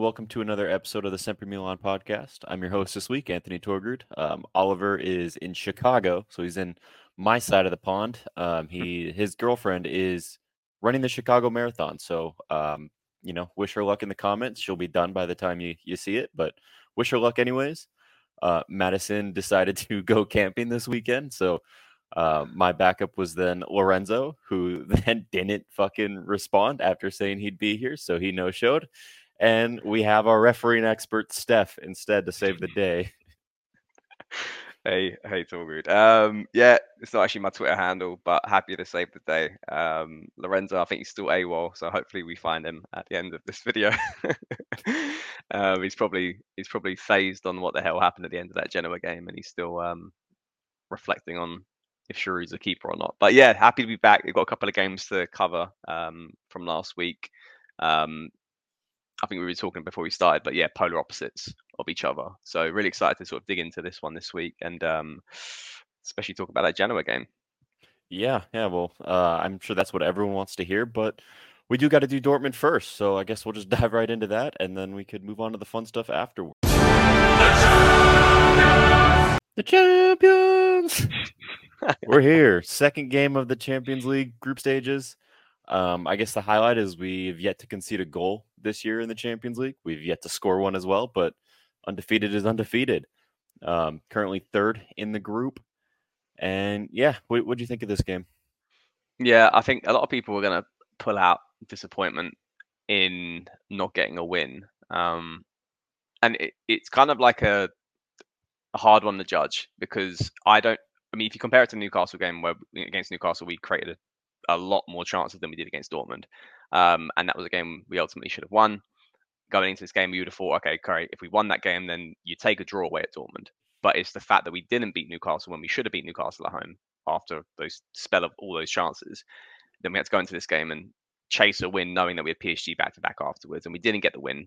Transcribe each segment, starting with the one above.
Welcome to another episode of the Sempre Milan podcast. I'm your host this week, Anthony Torgard. Oliver is in Chicago, so he's in my side of the pond. His girlfriend is running the Chicago Marathon, so wish her luck in the comments. She'll be done by the time you see it, but wish her luck anyways. Madison decided to go camping this weekend, so my backup was then Lorenzo, who then didn't fucking respond after saying he'd be here, so he no-showed. And we have our refereeing expert, Steph, instead to save the day. Hey, Torgud. Yeah, it's not actually my Twitter handle, but happy to save the day. Lorenzo, I think he's still AWOL, so hopefully we find him at the end of this video. He's probably phased on what the hell happened at the end of that Genoa game, and he's still reflecting on if Giroud's a keeper or not. But yeah, happy to be back. We've got a couple of games to cover from last week. I think we were talking before we started, but yeah, polar opposites of each other. So really excited to sort of dig into this one this week and especially talk about that Genoa game. Yeah. Well, I'm sure that's what everyone wants to hear, but we do got to do Dortmund first. So I guess we'll just dive right into that, and then we could move on to the fun stuff afterwards. The champions! We're here. Second game of the Champions League group stages. I guess the highlight is we've yet to concede a goal this year in the Champions League. We've yet to score one as well, but undefeated is undefeated. Currently third in the group. And yeah, what do you think of this game? Yeah, I think a lot of people are going to pull out disappointment in not getting a win. And it's kind of like a hard one to judge because if you compare it to the Newcastle game where against Newcastle, we created a lot more chances than we did against Dortmund. And that was a game we ultimately should have won. Going into this game, we would have thought, okay, great, if we won that game, then you take a draw away at Dortmund. But it's the fact that we didn't beat Newcastle when we should have beat Newcastle at home after those spell of all those chances. Then we had to go into this game and chase a win, knowing that we had PSG back to back afterwards, and we didn't get the win.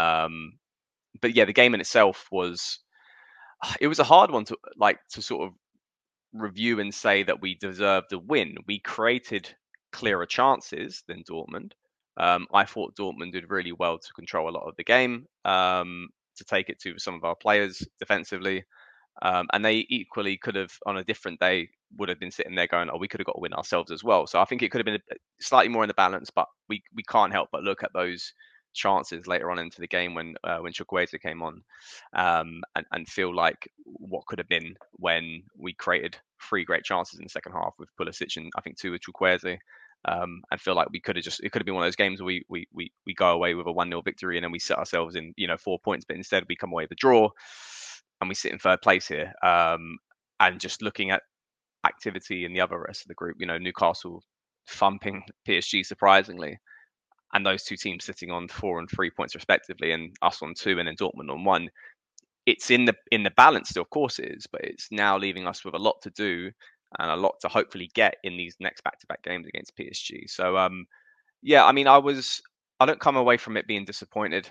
But yeah, the game in itself was a hard one to sort of review and say that we deserved a win. We created clearer chances than Dortmund. I thought Dortmund did really well to control a lot of the game, to take it to some of our players defensively. And they equally could have, on a different day, would have been sitting there going, oh, we could have got a win ourselves as well. So I think it could have been slightly more in the balance, but we can't help but look at those chances later on into the game when Chukwueze came on, and feel like what could have been when we created 3 great chances in the second half with Pulisic and I think 2 with Chukwueze. And feel like it could have been one of those games where we go away with a 1-0 victory and then we set ourselves in 4 points, but instead we come away with a draw and we sit in third place here. And just looking at activity in the other rest of the group, Newcastle thumping PSG surprisingly, and those two teams sitting on 4 and 3 points respectively, and us on 2, and then Dortmund on 1. It's in the balance still, of course it is, but it's now leaving us with a lot to do and a lot to hopefully get in these next back-to-back games against PSG. So yeah, I mean, I don't come away from it being disappointed.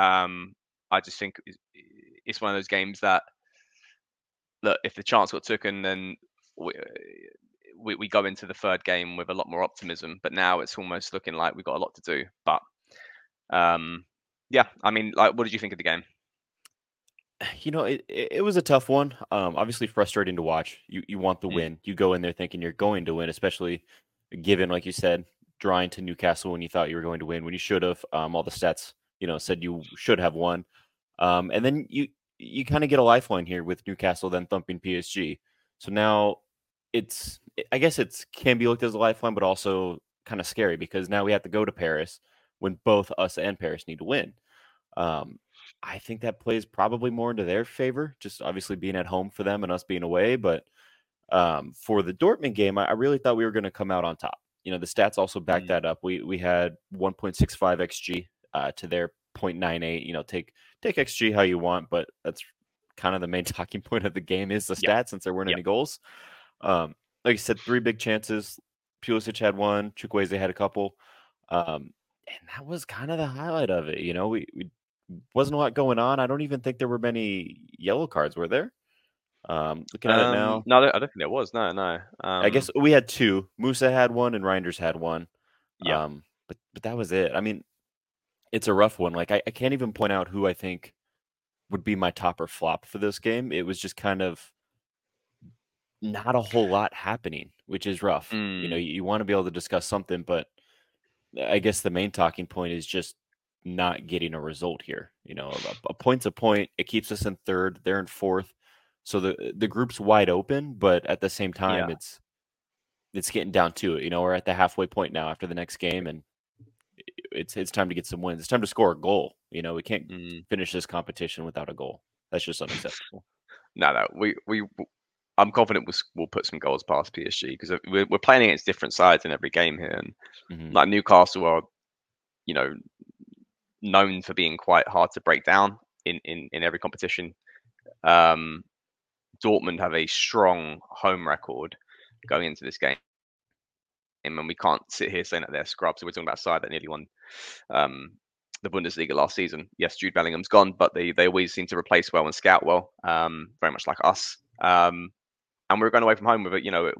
I just think it's one of those games that, look, if the chance got taken, then we go into the third game with a lot more optimism. But now it's almost looking like we've got a lot to do. But yeah, I mean, what did you think of the game? It was a tough one. Obviously frustrating to watch. You want the win. You go in there thinking you're going to win, especially given, like you said, drawing to Newcastle when you thought you were going to win, when you should have. All the stats, said you should have won. And then you kind of get a lifeline here with Newcastle then thumping PSG. So now I guess it can be looked as a lifeline, but also kind of scary because now we have to go to Paris when both us and Paris need to win. I think that plays probably more into their favor, just obviously being at home for them and us being away. But for the Dortmund game, I really thought we were going to come out on top. The stats also back that up. We had 1.65 xG to their 0.98. Take xG how you want, but that's kind of the main talking point of the game is the stats, since there weren't any goals. Like I said, 3 big chances. Pulisic had 1. Chukwueze had a couple. And that was kind of the highlight of it. We wasn't a lot going on. I don't even think there were many yellow cards, were there? Looking at it now. No, I don't think there was. No. I guess we had 2. Musa had 1 and Reinders had 1. Yeah. But that was it. I mean, it's a rough one. Like I can't even point out who I think would be my top or flop for this game. It was just kind of not a whole lot happening, which is rough. You know, Mm, you want to be able to discuss something, but I guess the main talking point is just not getting a result here. You know, a point's a point. It keeps us in third. They're in fourth. So the group's wide open, but at the same time, yeah. it's getting down to it. You know, we're at the halfway point now after the next game, and it's time to get some wins. It's time to score a goal. You know, we can't Mm. finish this competition without a goal. That's just unacceptable. No, I'm confident we'll put some goals past PSG because we're playing against different sides in every game here, and Hmm. like Newcastle are, you know, known for being quite hard to break down in every competition. Um, Dortmund have a strong home record going into this game, and we can't sit here saying that they're scrubs. So we're talking about a side that nearly won um, the Bundesliga last season. Yes, Jude Bellingham's gone, but they always seem to replace well and scout well, very much like us. And we're going away from home with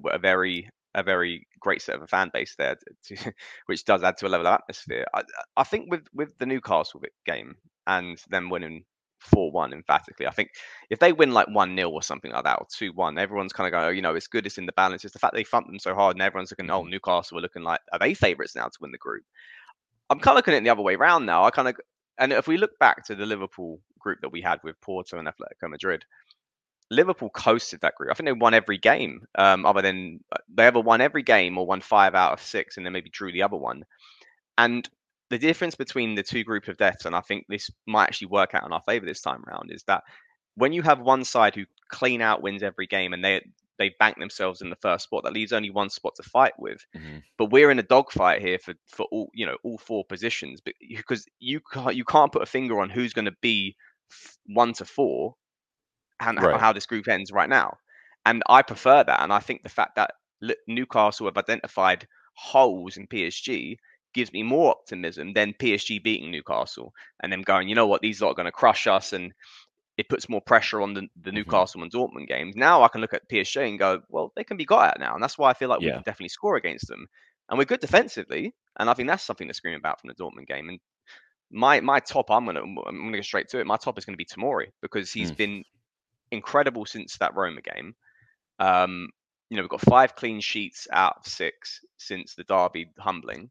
a very great set of a fan base there, which does add to a level of atmosphere. I think with the Newcastle game and them winning 4-1 emphatically, I think if they win like 1-0 or something like that, or 2-1, everyone's kind of going, oh, it's good, it's in the balance. It's the fact they thumped them so hard, and everyone's looking, oh, Hmm. Newcastle are looking like, are they favourites now to win the group? I'm kind of looking at it the other way around now. And if we look back to the Liverpool group that we had with Porto and Atletico Madrid, Liverpool coasted that group. I think they won every game, other than they ever won every game or won 5 out of 6, and then maybe drew the other one. And the difference between the two group of deaths, and I think this might actually work out in our favour this time around, is that when you have one side who clean out wins every game and they bank themselves in the first spot, that leaves only one spot to fight with. Hmm. But we're in a dogfight here for all all four positions, but because you can't put a finger on who's going to be 1 to 4 and Right. how this group ends right now. And I prefer that. And I think the fact that Newcastle have identified holes in PSG gives me more optimism than PSG beating Newcastle and them going, you know what, these lot are going to crush us. And it puts more pressure on the Hmm. Newcastle and Dortmund games. Now I can look at PSG and go, well, they can be got at now. And that's why I feel like we Yeah. can definitely score against them. And we're good defensively. And I think that's something to scream about from the Dortmund game. And my top, I'm gonna go straight to it. My top is going to be Tamori because he's Mm. been incredible since that Roma game. Um, we've got 5 clean sheets out of 6 since the derby humbling.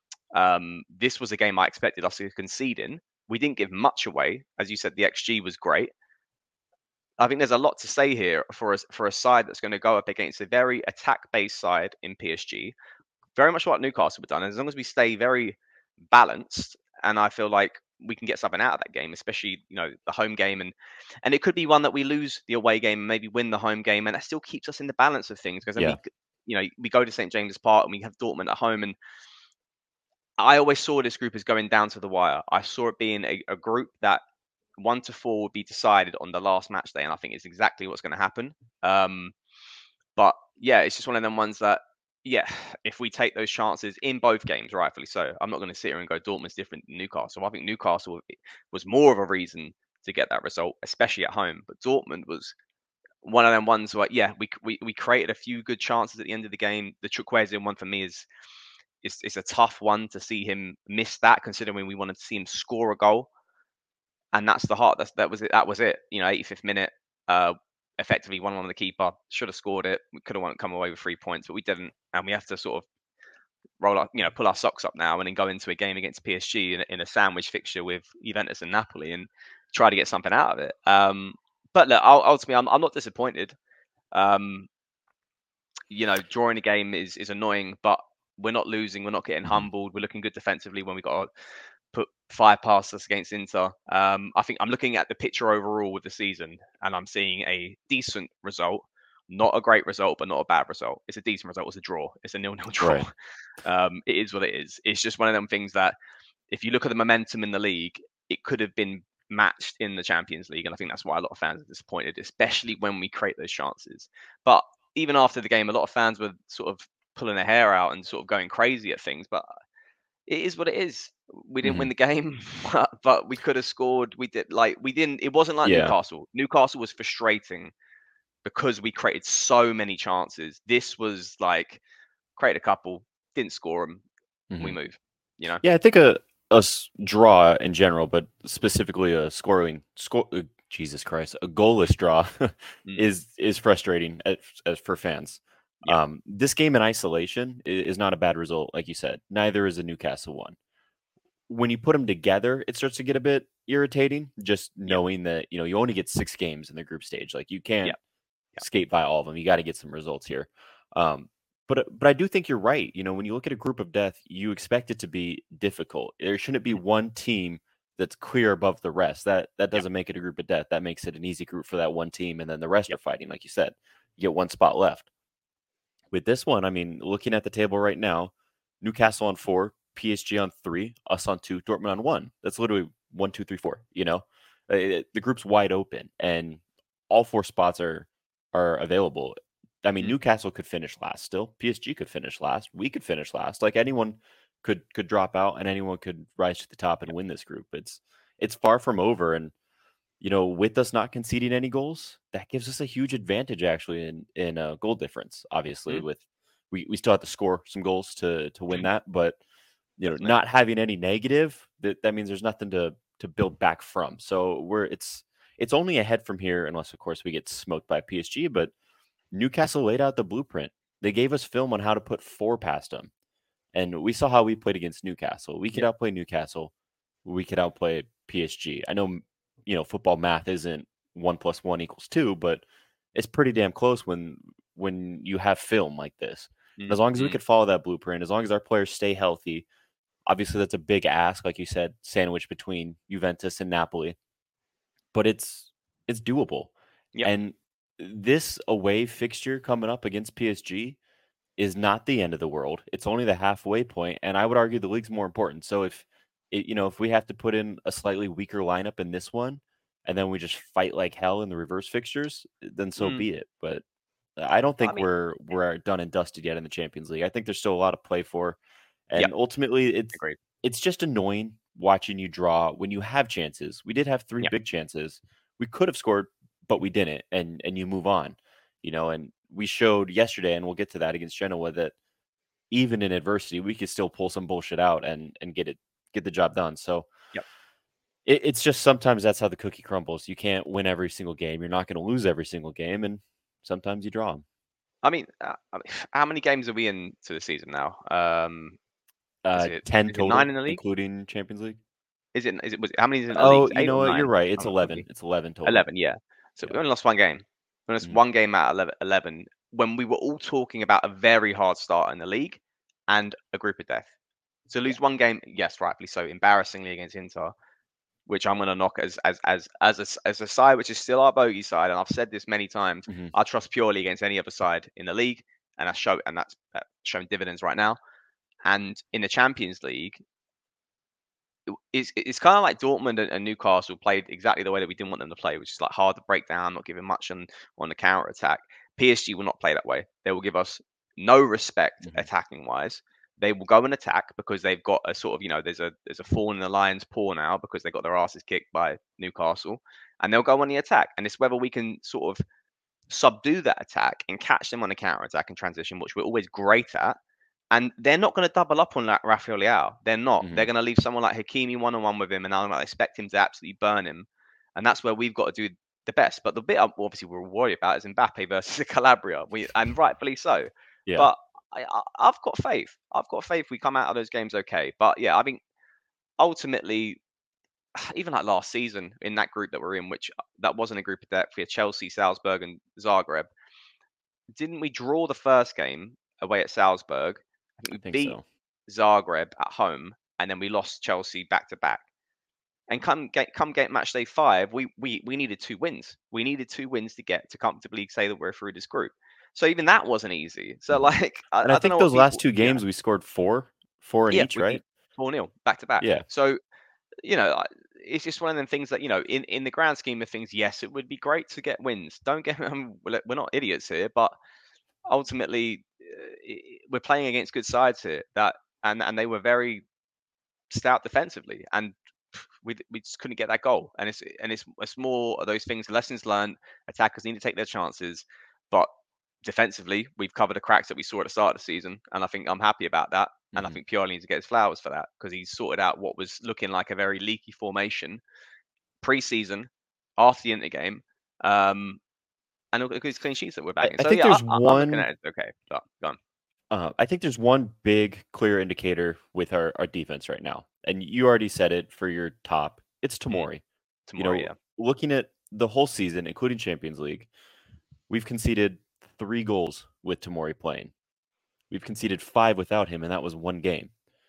This was a game I expected us to concede in. We didn't give much away. As you said, the XG was great. I think there's a lot to say here for a side that's going to go up against a very attack-based side in PSG, very much what Newcastle have done. As long as we stay very balanced, and I feel like we can get something out of that game, especially the home game, and it could be one that we lose the away game and maybe win the home game, and that still keeps us in the balance of things because then Yeah. we go to St James's Park and we have Dortmund at home, and I always saw this group as going down to the wire. I saw it being a group that 1 to 4 would be decided on the last match day, and I think it's exactly what's going to happen. Um, but yeah, it's just one of them ones that, yeah, if we take those chances in both games, rightfully so, I'm not going to sit here and go Dortmund's different than Newcastle. I think Newcastle was more of a reason to get that result, especially at home. But Dortmund was one of them ones where, yeah, we created a few good chances at the end of the game. The Chukwueze one for me is a tough one to see him miss that, considering we wanted to see him score a goal, and that's the heart. That was it. That was it. 85th minute. Uh, Effectively one on the keeper. Should have scored it. We could have come away with 3 points, but we didn't. And we have to sort of roll up, pull our socks up now, and then go into a game against PSG in a sandwich fixture with Juventus and Napoli, and try to get something out of it. But look, ultimately, I'm not disappointed. Um, drawing a game is annoying, but we're not losing. We're not getting Hmm. humbled. We're looking good defensively when we got put 5 past us against Inter. I think I'm looking at the picture overall with the season, and I'm seeing a decent result. Not a great result, but not a bad result. It's a decent result. It's a draw. It's a 0-0 draw. Right. It is what it is. It's just one of them things that if you look at the momentum in the league, it could have been matched in the Champions League. And I think that's why a lot of fans are disappointed, especially when we create those chances. But even after the game, a lot of fans were sort of pulling their hair out and sort of going crazy at things. But it is what it is. We didn't Hmm. win the game, but we could have scored. We didn't. It wasn't like Yeah. Newcastle. Newcastle was frustrating because we created so many chances. This was like create a couple, didn't score them, we Hmm. move. You know. Yeah, I think draw in general, but specifically a Jesus Christ, a goalless draw Mm, is frustrating as for fans. yeah, This game in isolation is not a bad result, like you said. Neither is a Newcastle one. When you put them together, it starts to get a bit irritating. Just yeah, knowing that you only get 6 games in the group stage, like you yeah, can't yeah. skate by all of them. You got to get some results here. Um, but I do think you're right. When you look at a group of death, you expect it to be difficult. There shouldn't be Mhm, one team that's clear above the rest. That yeah, doesn't make it a group of death. That makes it an easy group for that one team, and then the rest yeah, are fighting. Like you said, you get one spot left. With this one, I mean, looking at the table right now, Newcastle on 4, PSG on 3, us on 2, Dortmund on 1. That's literally 1, 2, 3, 4. The group's wide open, and all 4 spots are available. I mean, mhm, Newcastle could finish last still. PSG could finish last. We could finish last. Like anyone could drop out, and anyone could rise to the top and yeah, win this group. It's far from over, and with us not conceding any goals, that gives us a huge advantage actually in goal difference. Obviously, mhm, with we still have to score some goals to win that, but definitely. not having any negative, that means there's nothing to build back from. So it's only ahead from here, unless of course we get smoked by PSG. But Newcastle laid out the blueprint. They gave us film on how to put 4 past them, and we saw how we played against Newcastle. We could Yeah, outplay Newcastle. We could outplay PSG. I know, football math isn't 1 + 1 = 2, but it's pretty damn close when you have film like this. And as mhm, long as we mhm, could follow that blueprint, as long as our players stay healthy, obviously that's a big ask, like you said, sandwich between Juventus and Napoli, but it's doable. yeah, And this away fixture coming up against PSG is not the end of the world. It's only the halfway point, and I would argue the league's more important. So if we have to put in a slightly weaker lineup in this one, and then we just fight like hell in the reverse fixtures, then so mm. be it. But I don't I think mean, we're done and dusted yet in the Champions League. I think there's still a lot to play for, yeah, and ultimately, agreed. it's just annoying watching you draw when you have chances. We did have 3 Yeah, big chances. We could have scored, but we didn't, and you move on. And we showed yesterday, and we'll get to that against Genoa, that even in adversity, we could still pull some bullshit out and get the job done. So yeah. it's just sometimes that's how the cookie crumbles. You can't win every single game. You're not going to lose every single game, and sometimes you draw them. I mean, how many games are we into the season now? Is it 10 is it 9 total, in the league? including Champions League. Is it was how many is in the league? Oh, Is it you 8 know or what? You're 9? right. I It's can't remember. 11. It's 11 total. 11, yeah. So we Yeah. only lost 1 game. We lost Mhm. 1 game out of 11 when we were all talking about a very hard start in the league and a group of death. To Yeah. lose 1 game, yes, rightfully so, embarrassingly against Inter, which I'm gonna knock as a side which is still our bogey side, and I've said this many times. Mhm. I trust purely against any other side in the league, and that's showing dividends right now. And in the Champions League, it's kind of like Dortmund and Newcastle played exactly the way that we didn't want them to play, which is like hard to break down, not giving much on the counter attack. PSG will not play that way. They will give us no respect Mhm. attacking wise. They will go and attack because they've got a sort of there's a thorn in the lion's paw now because they got their asses kicked by Newcastle, and they'll go on the attack. And it's whether we can sort of subdue that attack and catch them on the counter attack and transition, which we're always great at. And they're not going to double up on that Rafael Leao. They're not. They're Mhm. going to leave someone like Hakimi one on one with him, and I'm going to expect him to absolutely burn him. And that's where we've got to do the best. But the bit obviously we're worried about is Mbappe versus Calabria, and rightfully so. Yeah. But I've got faith. I've got faith we come out of those games okay. But yeah, I mean, ultimately, even like last season in that group that we're in, which that wasn't a group of death, we had Chelsea, Salzburg, and Zagreb. Didn't we draw the first game away at Salzburg? I think I we think beat so. Zagreb at home, and then we lost Chelsea back to back. And come game match day 5, we needed 2 wins. We needed 2 wins to get to comfortably say that we're through this group. So even that wasn't easy. So Mhm. like And I I don't think know what those last people 2 games we scored 4 in yeah, each, we right? beat 4-0 back to back. Yeah. So it's just one of them things that in the grand scheme of things, yes, it would be great to get wins. Don't get we're not idiots here, but ultimately we're playing against good sides here that and they were very stout defensively and we just couldn't get that goal and it's more of those things lessons learned. Attackers need to take their chances, but defensively we've covered the cracks that we saw at the start of the season, and I think I'm happy about that. And I think Pioli needs to get his flowers for that because he's sorted out what was looking like a very leaky formation pre-season, after the Inter game, and look at his clean sheets that we're bagging. I So think yeah, there's I'm looking one. at it. Okay, go on. I think there's one big clear indicator with our defense right now, and you already said it for your top. It's Tomori. Tomorrow, yeah. Looking at the whole season, including Champions League, we've conceded 3 goals with Tomori playing. We've conceded 5 without him, and that was 1 game.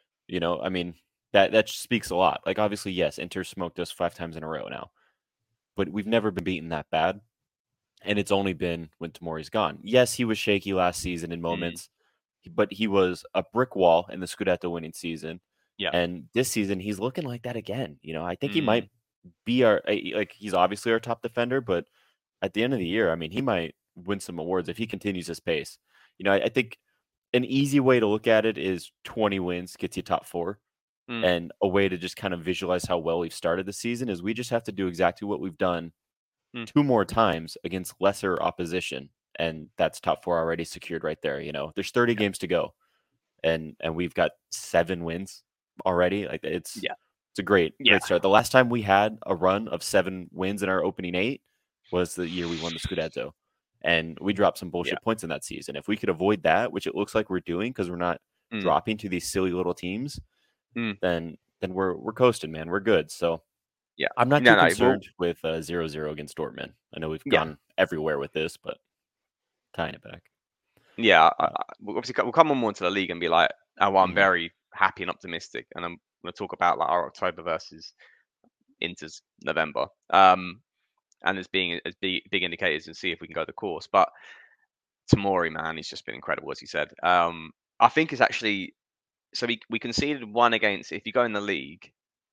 I mean, that speaks a lot. Like, obviously, yes, Inter smoked us 5 times in a row now, but we've never been beaten that bad, and it's only been when Tomori's gone. Yes, he was shaky last season in moments, but he was a brick wall in the Scudetto winning season. Yeah. And this season, he's looking like that again. I think he might be he's obviously our top defender, but at the end of the year, I mean, he might win some awards if he continues his pace. I think an easy way to look at it is 20 wins gets you top 4. And a way to just kind of visualize how well we've started the season is we just have to do exactly what we've done 2 more times against lesser opposition. And that's top 4 already secured right there. There's 30 games to go, and we've got 7 wins already. Like it's a great start. The last time we had a run of 7 wins in our opening 8 was the year we won the Scudetto, and we dropped some bullshit points in that season. If we could avoid that, which it looks like we're doing because we're not dropping to these silly little teams, then we're coasting, man. We're good. So yeah, I'm not too concerned with 0-0 against Dortmund. I know we've gone everywhere with this, but tying it back. Yeah, obviously we'll come on more into the league and be like, oh, I'm very happy and optimistic, and I'm going to talk about like our October versus Inter's November, and as being as big indicators and see if we can go the course. But Tomori, man, he's just been incredible, as you said. I think it's actually so we conceded 1 against. If you go in the league,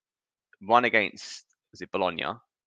1 against was it Bologna?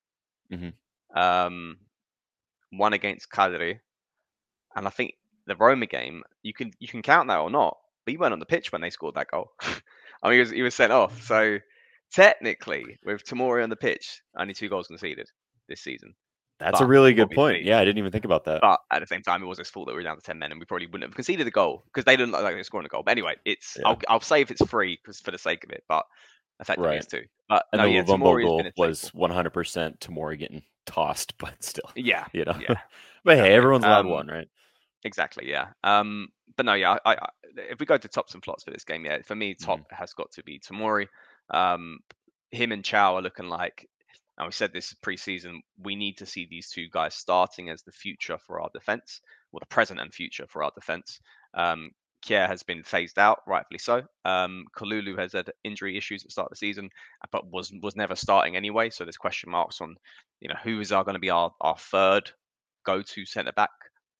1 against Cagliari, and I think the Roma game, you can count that or not, but he went on the pitch when they scored that goal. I mean, he was sent off. So technically, with Tomori on the pitch, only 2 goals conceded this season. That's a really good point. Yeah, I didn't even think about that. But at the same time, it was his fault that we were down to 10 men, and we probably wouldn't have conceded the goal because they didn't look like they were scoring a goal. But anyway, I'll say if it's free because for the sake of it, but effectively it's 2. But and the Luvumbo goal was 100% Tomori getting tossed, but still, yeah. But hey, everyone's allowed 1, right? Exactly, yeah. But no, yeah. I if we go to tops and flops for this game, yeah, for me, top has got to be Tomori. Him and Chow are looking like, and we said this pre-season, we need to see these 2 guys starting as the future for our defense, or the present and future for our defense. Kjaer has been phased out, rightfully so. Kalulu has had injury issues at the start of the season, but was never starting anyway. So there's question marks on, who is going to be our third go-to centre back.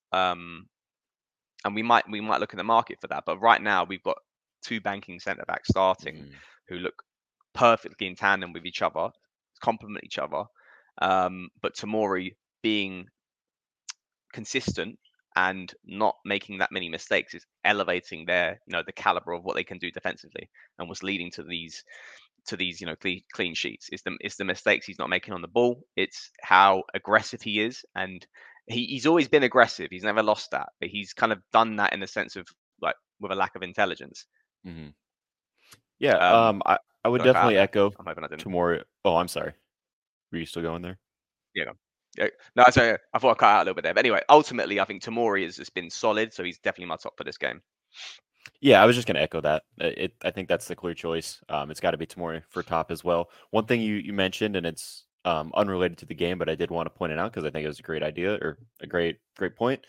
And we might look in the market for that. But right now we've got 2 banking centre backs starting who look perfectly in tandem with each other, complement each other. But Tomori being consistent and not making that many mistakes is elevating their, the caliber of what they can do defensively, and what's leading to these clean sheets. It's the mistakes he's not making on the ball. It's how aggressive he is, and he's always been aggressive. He's never lost that, but he's kind of done that in the sense of like with a lack of intelligence. Yeah, I would definitely echo Tomori. Oh, I'm sorry. Were you still going there? Yeah. No, sorry, I thought I cut out a little bit there. But anyway, ultimately, I think Tomori has just been solid, so he's definitely my top for this game. Yeah, I was just going to echo that. I think that's the clear choice. It's got to be Tomori for top as well. One thing you mentioned, and it's unrelated to the game, but I did want to point it out because I think it was a great idea or a great point.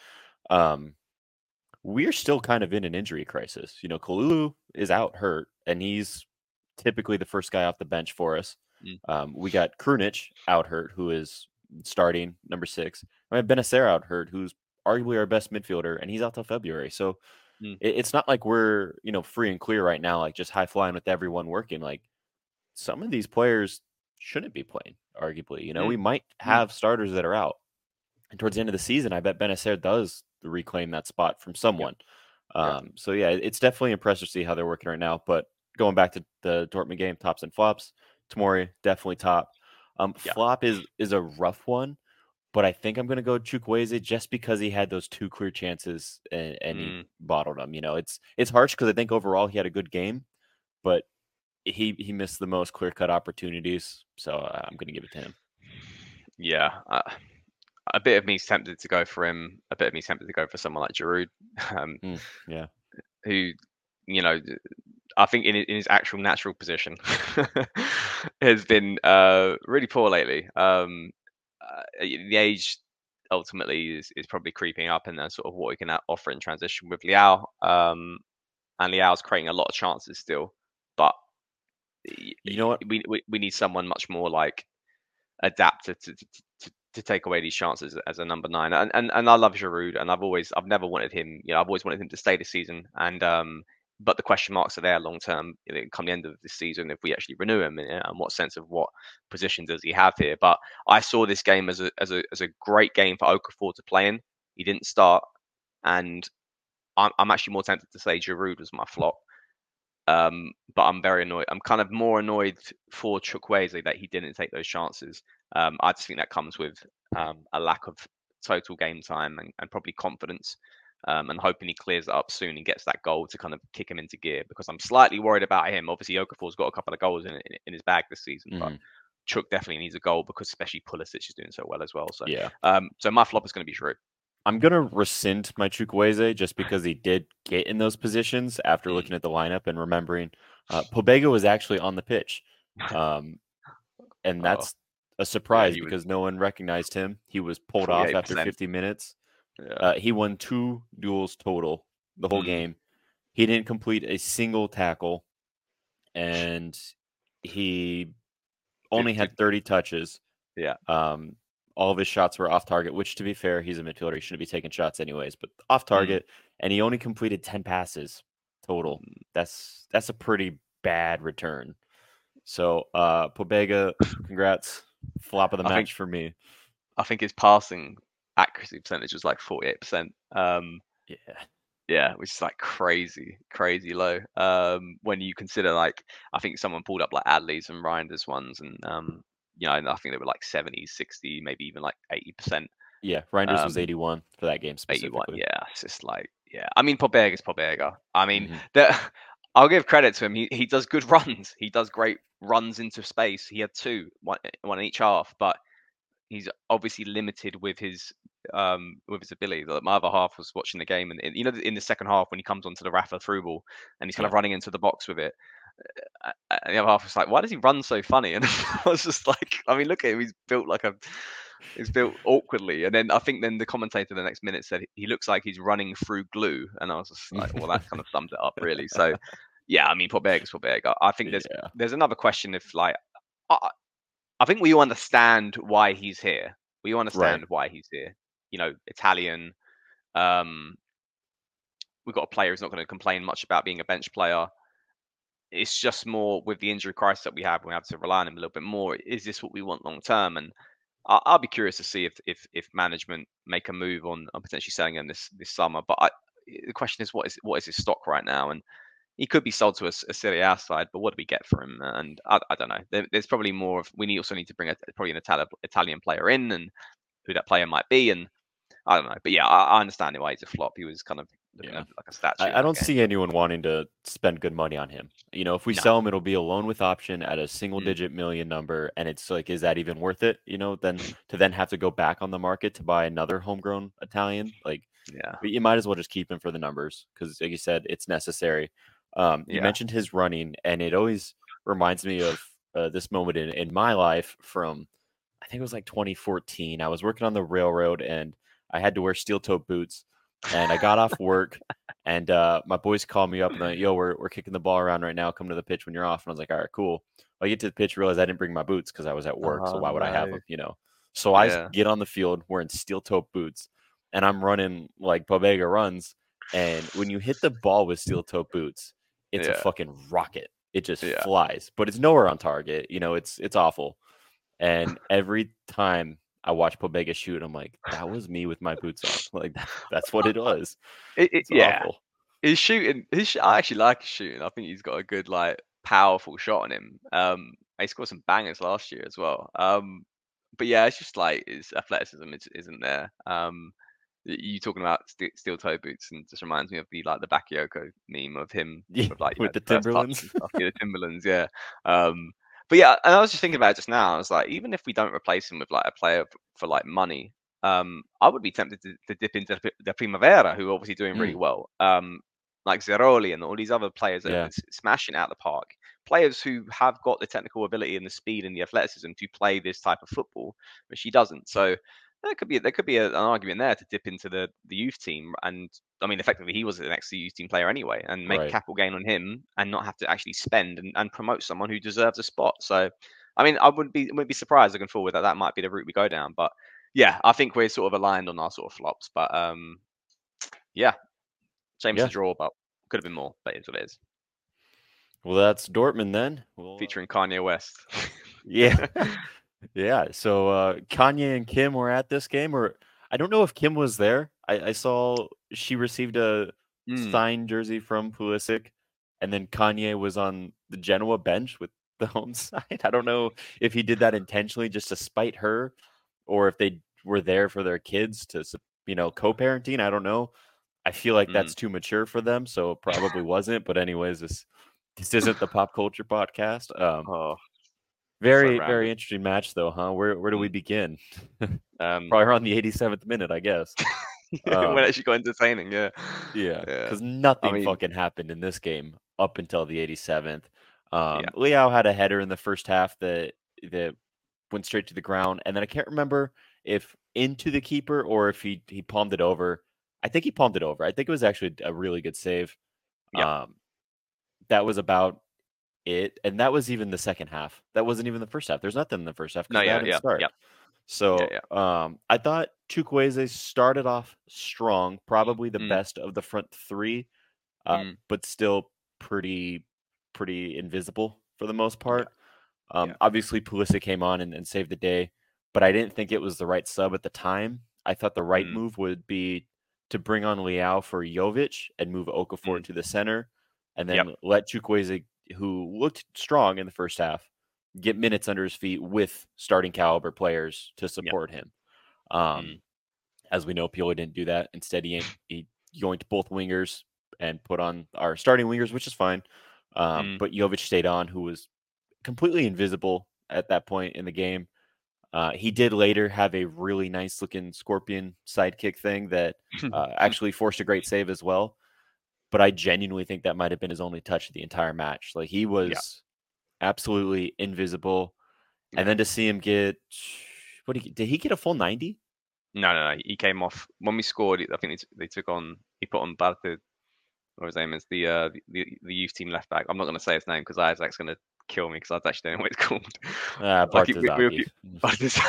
We're still kind of in an injury crisis. Kalulu is out hurt, and he's typically the first guy off the bench for us. We got Krunic out hurt, who is starting number 6. I have Benacer out hurt, who's arguably our best midfielder, and he's out till February. So it's not like we're free and clear right now, like just high flying with everyone working. Like some of these players shouldn't be playing, arguably. We might have starters that are out, and towards the end of the season, I bet Benacer does reclaim that spot from someone. So yeah, it's definitely impressive to see how they're working right now. But going back to the Dortmund game, tops and flops, Tomori definitely top. Flop is a rough one, but I think I'm going to go Chukwueze just because he had those two clear chances and he Mm, bottled them. It's harsh because I think overall he had a good game, but he missed the most clear cut opportunities. So I'm going to give it to him. yeah. A bit of me's tempted to go for him. A bit of me's tempted to go for someone like Giroud, um, Yeah. who, you know, I think in his actual natural position has been really poor lately. The age ultimately is probably creeping up, and then sort of what we can offer in transition with Liao. And Liao's creating a lot of chances still, but You know what? we need someone much more like adapted to take away these chances as a number nine. And I love Giroud, and I've never wanted him. I've always wanted him to stay this season. And but the question marks are there long term. Come the end of this season, if we actually renew him, and what sense of what position does he have here? But I saw this game as a great game for Okafor to play in. He didn't start, and I'm actually more tempted to say Giroud was my flop. But I'm very annoyed. I'm kind of more annoyed for Chukwueze that he didn't take those chances. I just think that comes with a lack of total game time and probably confidence, and hoping he clears it up soon and gets that goal to kind of kick him into gear. Because I'm slightly worried about him. Obviously, Okafor's got a couple of goals in his bag this season, but Chuk definitely needs a goal because especially Pulisic is doing so well as well. So Yeah. So my flop is going to be Giroud. I'm going to rescind my Chukwueze just because he did get in those positions after looking at the lineup and remembering Pobega was actually on the pitch. And that's a surprise because no one recognized him. He was pulled off after 50 minutes. Yeah. He won 2 duels total the whole game. He didn't complete a single tackle, and he only had 30 touches. Yeah. All of his shots were off target, which, to be fair, he's a midfielder. He shouldn't be taking shots anyways, but off target. And he only completed 10 passes total. That's a pretty bad return. So, Pobega, congrats. Flop of the match for me. I think his passing accuracy percentage was like 48%. Yeah, which is like crazy low. When you consider like, I think someone pulled up like Adley's and Reinders ones, and and I think they were like 70, 60, maybe even like 80%. Yeah, Reinders was 81 for that game specifically. 81, yeah, it's just like, yeah. I mean, Pobega's Pobega. I mean, I'll give credit to him. He does good runs. He does great runs into space. He had two, one in each half, but he's obviously limited with his ability. Like my other half was watching the game, and in the second half when he comes onto the Rafa through ball and he's kind of running into the box with it, and the other half was like, "Why does he run so funny?" And I was just like, "I mean, look at him. He's built awkwardly." And then I think the commentator the next minute said he looks like he's running through glue, and I was just like, "Well, that kind of sums it up, really." So, yeah, I mean, Pobega's Pobega. I think there's another question if like. I think we all understand why he's here. We all understand why he's here. Italian. We've got a player who's not going to complain much about being a bench player. It's just more with the injury crisis that we have to rely on him a little bit more. Is this what we want long term? And I'll be curious to see if management make a move on potentially selling him this summer. But the question is, what is his stock right now? And he could be sold to a Serie A side, but what do we get for him? And I don't know. There's probably more of also need to bring probably an Italian player in, and who that player might be. And I don't know, but yeah, I understand why he's a flop. He was kind of looking like a statue. I don't see anyone wanting to spend good money on him. If we sell him, it'll be a loan with option at a single-digit million number, and it's like, is that even worth it? Then to have to go back on the market to buy another homegrown Italian, like, you might as well just keep him for the numbers because, like you said, it's necessary. You mentioned his running, and it always reminds me of this moment in my life from, I think it was like 2014. I was working on the railroad, and I had to wear steel-toe boots, and I got off work, and my boys called me up and like, "Yo, we're kicking the ball around right now. Come to the pitch when you're off." And I was like, "All right, cool." Well, I get to the pitch, realize I didn't bring my boots because I was at work, so why would I have them? So I get on the field wearing steel-toe boots, and I'm running like Pobega runs. And when you hit the ball with steel-toe boots, it's a fucking rocket. It just flies, but it's nowhere on target. It's awful. And every time I watch Pobega shoot, I'm like, that was me with my boots off. Like, that's what it was. It's awful. His shooting. I actually like his shooting. I think he's got a good, like, powerful shot on him. He scored some bangers last year as well. but yeah, it's just like his athleticism isn't there. You talking about steel toe boots, and just reminds me of the Bakayoko meme of him Yeah, with, like, with the the first touch Timberlands. and stuff. Yeah, the Timberlands, yeah. But yeah, and I was just thinking about it just now. I was like, even if we don't replace him with like a player for like money, I would be tempted to dip into the Primavera, who are obviously doing really Mm, well. Like Zeroli and all these other players that yeah, are smashing out the park. Players who have got the technical ability and the speed and the athleticism to play this type of football, but she doesn't. So there could be an argument there to dip into the youth team, and I mean, effectively, he was the next youth team player anyway, and make a right. capital gain on him, and not have to actually spend and promote someone who deserves a spot. So, I mean, I wouldn't be surprised looking forward that might be the route we go down. But yeah, I think we're sort of aligned on our sort of flops. But yeah, shame it's a Yeah. draw, but could have been more. But it's what it is. Well, that's Dortmund then. Featuring Kanye West. Yeah. Yeah. So Kanye and Kim were at this game, or I don't know if Kim was there. I saw she received a Mm, signed jersey from Pulisic, and then Kanye was on the Genoa bench with the home side. I don't know if he did that intentionally just to spite her, or if they were there for their kids to, co-parenting. I don't know. I feel like mm. that's too mature for them, so it probably wasn't. But anyways, this isn't the pop culture podcast. Oh, so Very, very random. interesting match, though, huh? Where do we Mm. begin? Um, Probably around the 87th minute, I guess. when Um, actually got entertaining, yeah, yeah, yeah. because I nothing mean, fucking happened in this game up until the 87th. yeah. Leao had a header in the first half that went straight to the ground, and then I can't remember if into the keeper or if he palmed it over. I think he palmed it over. I think it was actually a really good save. Yep. Um, that was about it, and that was even the second half. That wasn't even the first half. There's nothing in the first half No, because that yeah, didn't yeah, start. yeah, yeah, So yeah. I thought Chukwueze started off strong, probably the Mm, best of the front three, mm, but still pretty invisible for the most yeah, part. yeah. Obviously, Pulisic came on and saved the day, but I didn't think it was the right sub at the time. I thought the right Mm, move would be to bring on Leao for Jovic and move Okafor mm, to the center, and yep. then let Chukwueze, who looked strong in the first half, get minutes under his feet with starting caliber players to Yep. support him. Um, Mm, as we know, Pioli didn't do that. Instead, he joined both wingers and put on our starting wingers, which is fine. mm, But Jovic stayed on, who was completely invisible at that point in the game. He did later have a really nice looking scorpion sidekick thing that actually forced a great save as well. But I genuinely think that might have been his only touch of the entire match. Like he yeah, was absolutely invisible. And yeah. then to see him get did he get a full 90? No, no, no. He came off when we scored. I think they took on. He put on Barthe, or his name is the youth team left back. I'm not going to say his name because Isaac's going to kill me because I actually don't know what it's called. I keep we Bartazaki. keep Barthes.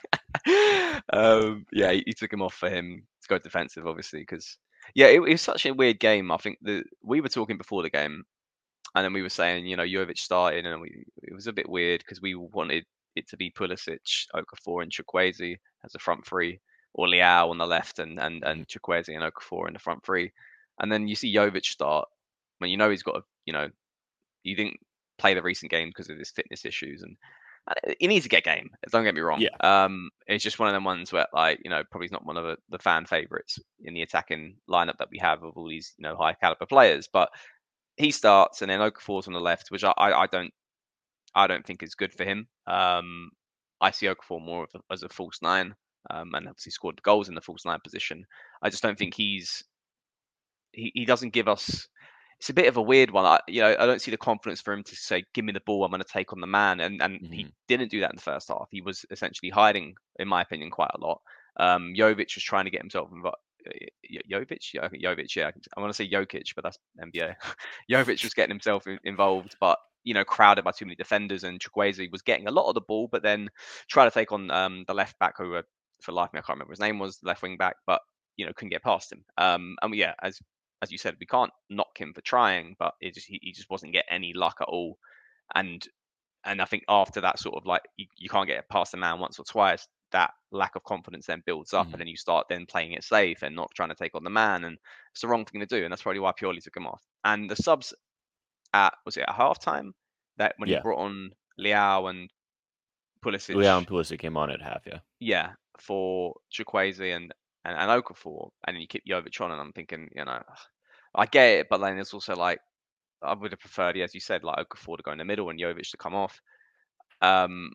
Yeah, he took him off for him to go defensive, obviously, because yeah, it was such a weird game. I think we were talking before the game, and then we were saying, Jovic started, and it was a bit weird because we wanted it to be Pulisic, Okafor, and Chukwueze as the front three, or Leao on the left, and Mhm. Chukwueze and Okafor in the front three. And then you see Jovic start when he's got he didn't play the recent game because of his fitness issues, and he needs to get game. Don't get me wrong. Yeah. It's just one of them ones where, like, probably not one of the fan favorites in the attacking lineup that we have of all these, high caliber players. But he starts, and then Okafor's on the left, which I don't think is good for him. I see Okafor more as a false nine, and obviously scored goals in the false nine position. I just don't think he doesn't give us. It's a bit of a weird one. I don't see the confidence for him to say, "Give me the ball, I'm going to take on the man," and he Mhm. didn't do that in the first half. He was essentially hiding, in my opinion, quite a lot. Jovic was trying to get himself involved. Jovic, yeah, Jovic, yeah. I want to say Jokic, but that's NBA. Jovic was getting himself involved, but crowded by too many defenders, and Chukwueze was getting a lot of the ball, but then trying to take on the left back, who for life of me I can't remember his name was, left wing back, but couldn't get past him. And yeah, as you said, we can't knock him for trying, but he just wasn't getting any luck at all. And I think after that sort of, like, you can't get past the man once or twice, that lack of confidence then builds up, and Mhm. then you start then playing it safe and not trying to take on the man, and it's the wrong thing to do, and that's probably why Pioli took him off. And the subs was it at halftime that when he Yeah. brought on Leao and Pulisic, Yeah, and Pulisic came on at half. Yeah. yeah, for Chukwueze and Okafor, and then you keep Jovic on, and I'm thinking, I get it, but then it's also like I would have preferred, as you said, like Okafor to go in the middle and Jovic to come off. Um,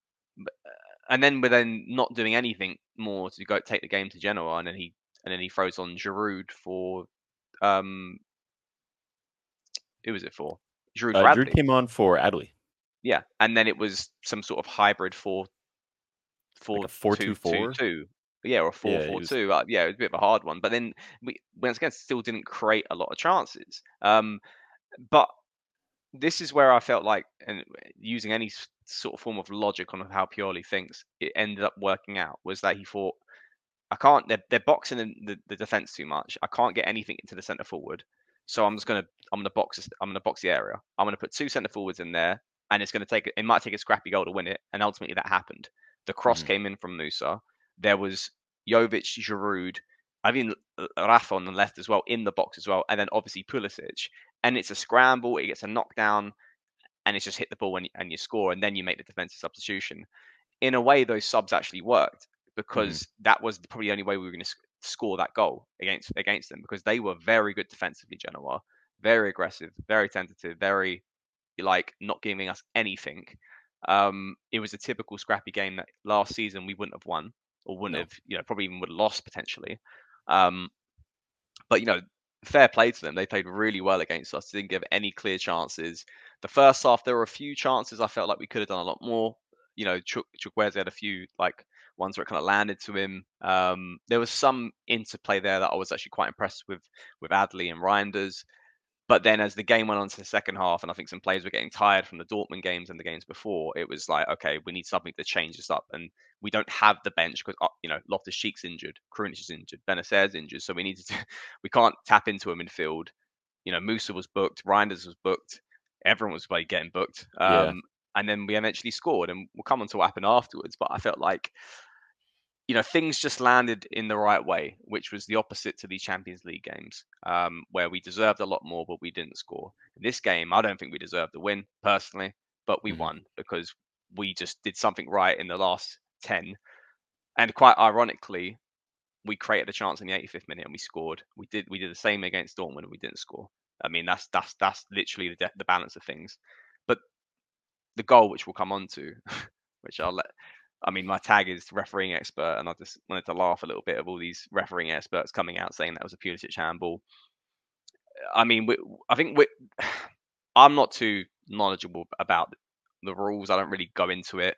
and then we're then not doing anything more to go take the game to Genoa, and then he throws on Giroud for um who was it for? Giroud for Giroud Adley. came on for Adley. Yeah, and then it was some sort of hybrid Like a 4-2-2-2. 4-2-4. Yeah, or Yeah, it 4-4-2. Yeah, it was a bit of a hard one. But then we once again still didn't create a lot of chances. But this is where I felt like, and using any sort of form of logic on how Pioli thinks, it ended up working out was that he thought, I can't. They're boxing in the defense too much. I can't get anything into the centre forward, so I'm gonna box the area. I'm gonna put two centre forwards in there, and it might take a scrappy goal to win it, and ultimately that happened. The cross Mhm. came in from Musa. There was Jovic, Giroud, I mean Rafa on the left as well in the box as well, and then obviously Pulisic. And it's a scramble. It gets a knockdown, and it's just hit the ball and you score, and then you make the defensive substitution. In a way, those subs actually worked Mhm. because that was probably the only way we were going to score that goal against them, because they were very good defensively. Genoa, very aggressive, very tentative, very like not giving us anything. It was a typical scrappy game that last season we wouldn't have won, or wouldn't No. have, probably even would have lost potentially. Um, but fair play to them. They played really well against us. Didn't give any clear chances. The first half, there were a few chances I felt like we could have done a lot more. Chukwueze had a few like ones where it kind of landed to him. There was some interplay there that I was actually quite impressed with Adley and Reinders. But then as the game went on to the second half, and I think some players were getting tired from the Dortmund games and the games before, it was like, okay, we need something to change this up. And we don't have the bench because, Loftus-Cheek's injured, Krunic is injured, Benacer's injured. So we can't tap into a midfield. Musa was booked, Reinders was booked, everyone was like getting booked. Yeah. And then we eventually scored, and we'll come on to what happened afterwards. But I felt like things just landed in the right way, which was the opposite to these Champions League games, where we deserved a lot more, but we didn't score. In this game, I don't think we deserved the win personally, but we Mhm. won because we just did something right in the last 10. And quite ironically, we created a chance in the 85th minute and we scored. We did the same against Dortmund and we didn't score. I mean, that's literally the balance of things. But the goal, which we'll come on to, which I mean, my tag is refereeing expert, and I just wanted to laugh a little bit of all these refereeing experts coming out saying that was a Pulisic handball. I mean, I think I'm not too knowledgeable about the rules. I don't really go into it.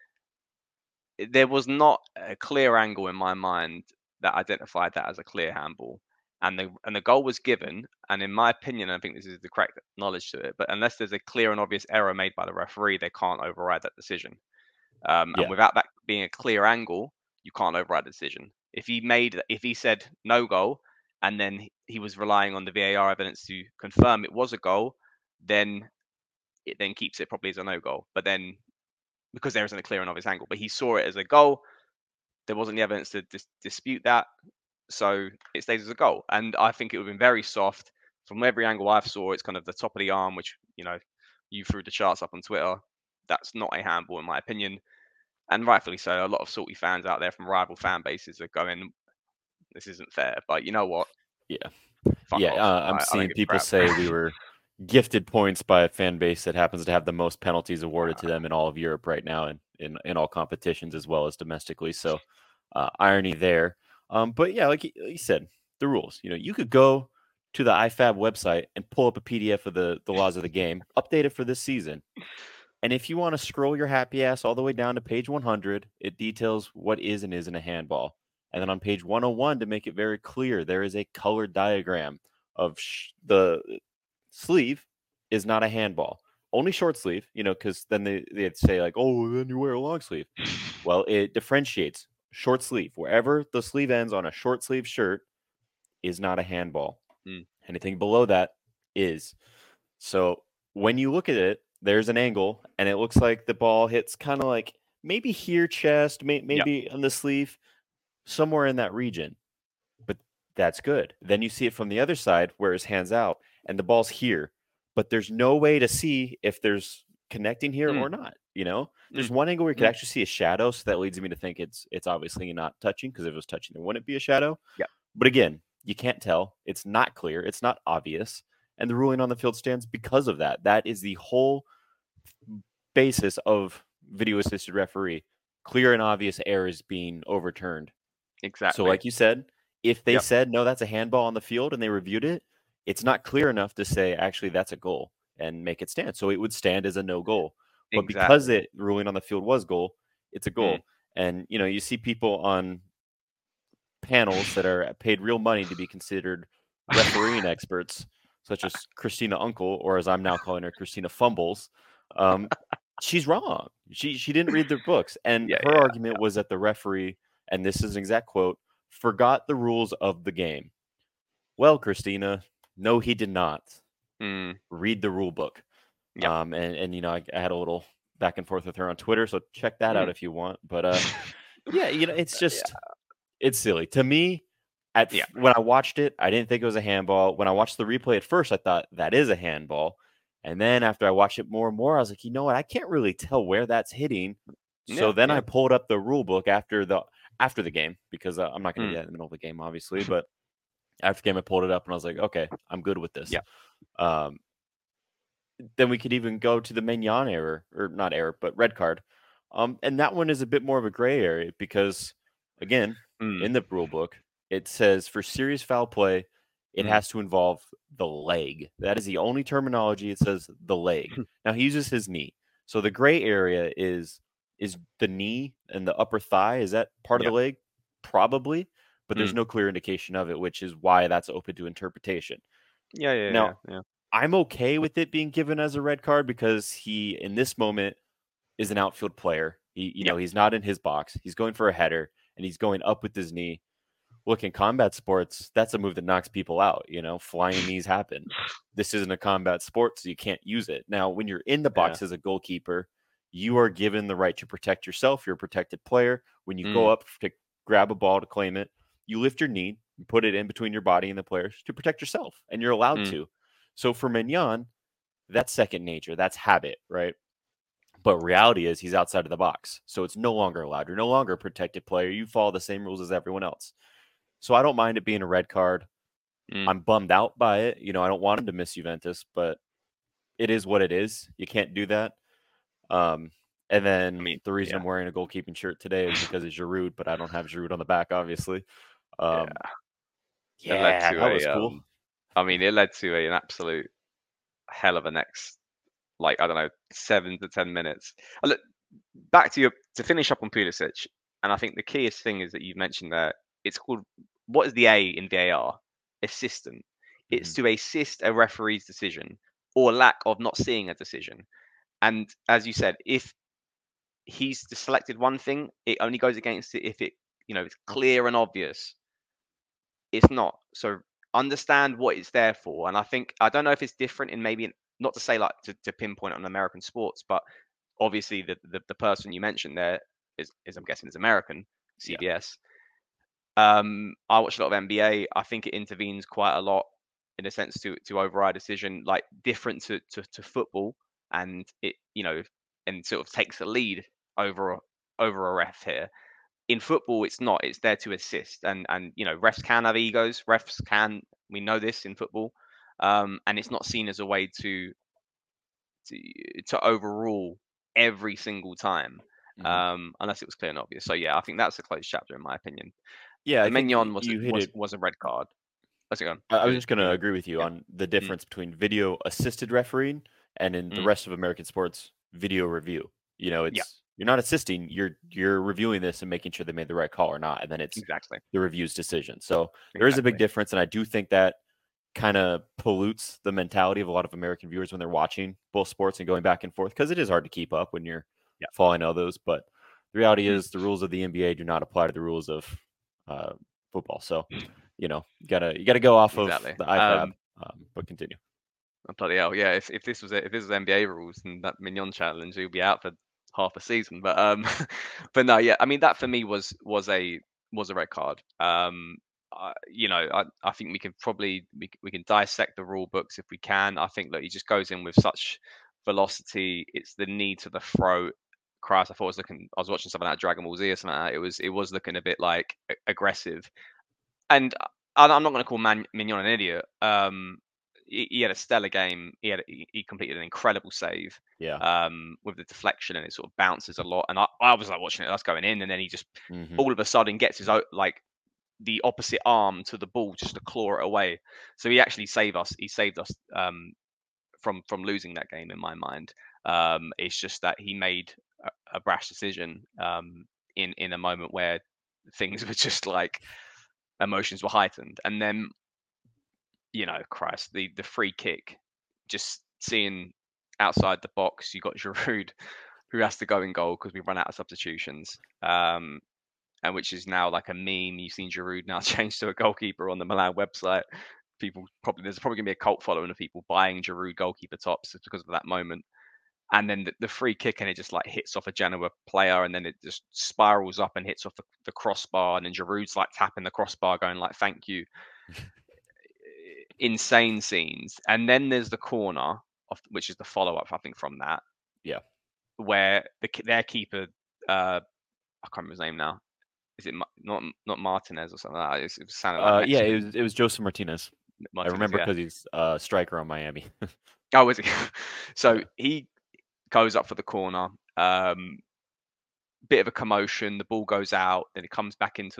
There was not a clear angle in my mind that identified that as a clear handball, and the goal was given. And in my opinion, I think this is the correct knowledge to it. But unless there's a clear and obvious error made by the referee, they can't override that decision. And Yeah. without that being a clear angle, you can't override the decision. If he said no goal, and then he was relying on the VAR evidence to confirm it was a goal, then it then keeps it probably as a no goal. But then because there isn't a clear and obvious angle, but he saw it as a goal, there wasn't the evidence to dispute that, so it stays as a goal. And I think it would have been very soft from every angle I've saw. It's kind of the top of the arm, which you threw the charts up on Twitter. That's not a handball in my opinion. And rightfully so. A lot of salty fans out there from rival fan bases are going, "This isn't fair." But you know what? Yeah. Fuck Yeah. off. I'm I don't seeing give a people crap. say we were gifted points by a fan base that happens to have the most penalties awarded to them in all of Europe right now, and in all competitions as well as domestically. So irony there. But yeah, like you said, the rules. You could go to the IFAB website and pull up a PDF of the laws of the game, update it for this season. And if you want to scroll your happy ass all the way down to page 100, it details what is and isn't a handball. And then on page 101, to make it very clear, there is a colored diagram of the sleeve is not a handball. Only short sleeve, because then they'd say like, oh, then you wear a long sleeve. Well, it differentiates short sleeve. Wherever the sleeve ends on a short sleeve shirt is not a handball. Mm. Anything below that is. So when you look at it, there's an angle, and it looks like the ball hits kind of like maybe here chest, Yep. maybe on the sleeve, somewhere in that region. But that's good. Then you see it from the other side where his hand's out, and the ball's here, but there's no way to see if there's connecting here Mm. or not. You know, there's Mm, one angle where you could mm, actually see a shadow, so that leads me to think it's obviously not touching, because if it was touching, there wouldn't be a shadow. yeah, But again, you can't tell. It's not clear. It's not obvious, and the ruling on the field stands because of that. That is the whole basis of video assisted referee. Clear and obvious errors being overturned. So, exactly. like you said, if they Yep, said no, that's a handball on the field, and they reviewed it, it's not clear enough to say actually that's a goal and make it stand. So it would stand as a no goal. But because exactly. it ruling on the field was goal, it's a Mm. goal. And you see people on panels that are paid real money to be considered refereeing experts, such as Christina Uncle, or as I'm now calling her, Christina Fumbles. Um, she's wrong. She didn't read their books, and Yeah, her argument was that the referee, and this is an exact quote, forgot the rules of the game. Well, Christina, no, he did not yeah. read the rule book. Yep. And I had a little back and forth with her on Twitter, so check that out Mm. if you want. But yeah, it's Yeah, just it's silly to me. yeah. When I watched it, I didn't think it was a handball. When I watched the replay at first, I thought that is a handball. And then after I watched it more and more, I was like, you know what? I can't really tell where that's hitting. So Yeah, then I yeah. pulled up the rule book after the game, because I'm not going to Mm. do that in the middle of the game, obviously. But after the game, I pulled it up and I was like, okay, I'm good with this. Yeah. Um, then we could even go to the Mignon error, or not error, but red card. And that one is a bit more of a gray area because, again, Mm. in the rule book, it says for serious foul play, it Mm. has to involve the leg. That is the only terminology. It says the leg. Now he uses his knee. So the gray area is the knee and the upper thigh. Is that part of Yeah. the leg? Probably, but there's Mm. no clear indication of it, which is why that's open to interpretation. Yeah, yeah, Now, yeah, yeah. I'm okay with it being given as a red card because he, in this moment, is an outfield player. Yeah. He's not in his box. He's going for a header and he's going up with his knee. Look, in combat sports, that's a move that knocks people out. Flying knees happen. This isn't a combat sport, so you can't use it. Now, when you're in the Yeah. box as a goalkeeper, you are given the right to protect yourself. You're a protected player. When you go Mm. up to grab a ball to claim it, you lift your knee, you put it in between your body and the players to protect yourself, and you're allowed Mm. to. So for Mignon, that's second nature. That's habit, right? But reality is he's outside of the box. So it's no longer allowed. You're no longer a protected player. You follow the same rules as everyone else. So I don't mind it being a red card. Mm. I'm bummed out by it. I don't want him to miss Juventus, but it is what it is. You can't do that. And I then mean, the reason yeah. I'm wearing a goalkeeping shirt today is because it's Giroud, but I don't have Giroud on the back, obviously. Um, Yeah. It led yeah, to that was cool. it led to an absolute hell of a next, like, I don't know, 7 to 10 minutes. Look, back to finish up on Pulisic, and I think the keyest thing is that you've mentioned there. It's called, what is the A in VAR? Assistant. It's Mhm. to assist a referee's decision or lack of not seeing a decision. And as you said, if he's selected one thing, it only goes against it if it's clear and obvious. It's not. So understand what it's there for. And I don't know if it's different in maybe, not to say like to pinpoint on American sports, but obviously the person you mentioned there is I'm guessing is American, Yeah. CBS. I watch a lot of NBA. I think it intervenes quite a lot in a sense to override a decision, like different to football, and and sort of takes the lead over a ref here. In football, it's not. It's there to assist, and refs can have egos. Refs can. We know this in football, and it's not seen as a way to to overrule every single time, Mhm. unless it was clear and obvious. So yeah, I think that's a closed chapter in my opinion. Yeah, The I think Mignon was you hit was it. was a red card. How's it going? I was You just going to gonna? agree with you Yeah. on the Mm, difference between video assisted refereeing and in the mm, rest of American sports, video review. yeah. It's you're not assisting, you're reviewing this and making sure they made the right call or not, and then it's Exactly. the review's decision. So there is a big Exactly. difference, and I do think that kind of pollutes the mentality of a lot of American viewers when they're watching both sports and going back and forth, because it is hard to keep up when you're Yeah. following all those. But the reality Mm, is the rules of the NBA do not apply to the rules of uh, football. So you gotta go off of exactly. the IFAB. But continue. Bloody hell, yeah. If this was NBA rules and that Mignon challenge, he'll be out for half a season. But but no, yeah. I mean, that for me was a red card. I think we can probably we can dissect the rule books if we can. I think that he just goes in with such velocity. It's the knee to the throat. Christ, I was watching something like Dragon Ball Z or something like that. It was looking a bit like aggressive. And I'm not going to call Mignon an idiot. He had a stellar game. He completed an incredible save. Yeah. With the deflection, and it sort of bounces a lot. And I was like watching it, that's going in, and then he just all of a sudden gets his like the opposite arm to the ball just to claw it away. So he actually saved us. He saved us from losing that game in my mind. It's just that he made a brash decision in a moment where things were just like emotions were heightened, and then Christ, the free kick, just seeing outside the box, you got Giroud who has to go in goal because we run out of substitutions. And which is now like a meme. You've seen Giroud now change to a goalkeeper on the Milan website. There's probably gonna be a cult following of people buying Giroud goalkeeper tops just because of that moment. And then the free kick, and it just like hits off a Genoa player, and then it just spirals up and hits off the crossbar, and then Giroud's like tapping the crossbar, going like "Thank you." Insane scenes. And then there's the corner, which is the follow up, I think, from that. Yeah. Where their keeper, I can't remember his name now. Is it not Martinez or something like that? It sounded like yeah, it was Joseph Martinez. I remember because he's a striker on Miami. Oh, is he? So he goes up for the corner. Bit of a commotion. The ball goes out, then it comes back into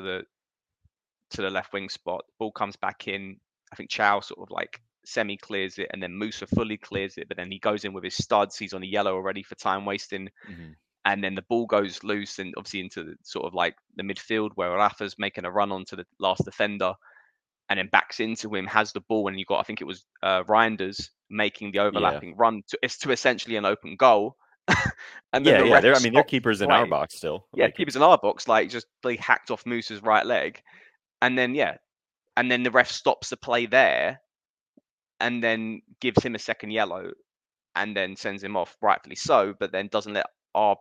the left wing spot. The ball comes back in. I think Chow sort of like semi clears it, and then Musa fully clears it. But then he goes in with his studs. He's on a yellow already for time wasting. And then the ball goes loose and obviously into the, sort of like the midfield where Rafa's making a run onto the last defender, and then backs into him, has the ball, and you got, I think it was Reinders making the overlapping run to essentially an open goal. And then their keeper's in our box still. Yeah, keeper's in our box, like just they hacked off Musa's right leg, and then the ref stops the play there, and then gives him a second yellow, and then sends him off, rightfully so, but then doesn't let our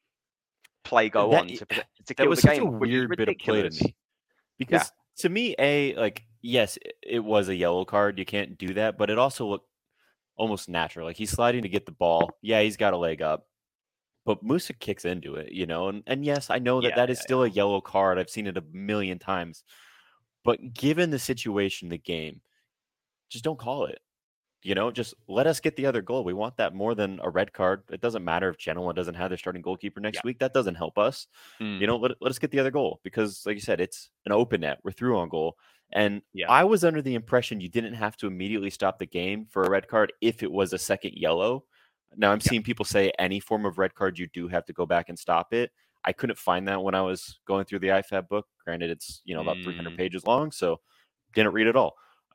play go on to kill the game. That was such a weird bit of play to me, because to me, yes, it was a yellow card. You can't do that, but it also looked almost natural. Like he's sliding to get the ball. Yeah, he's got a leg up, but Musa kicks into it, and yes, I know that is still a yellow card. I've seen it a million times, but given the situation, the game, just don't call it. Just let us get the other goal. We want that more than a red card. It doesn't matter if Genoa doesn't have their starting goalkeeper next week. That doesn't help us. Let us get the other goal, because, like you said, it's an open net. We're through on goal. And I was under the impression you didn't have to immediately stop the game for a red card if it was a second yellow. Now I'm seeing people say any form of red card, you do have to go back and stop it. I couldn't find that when I was going through the IFAB book. Granted, it's about 300 pages long, so didn't read it all.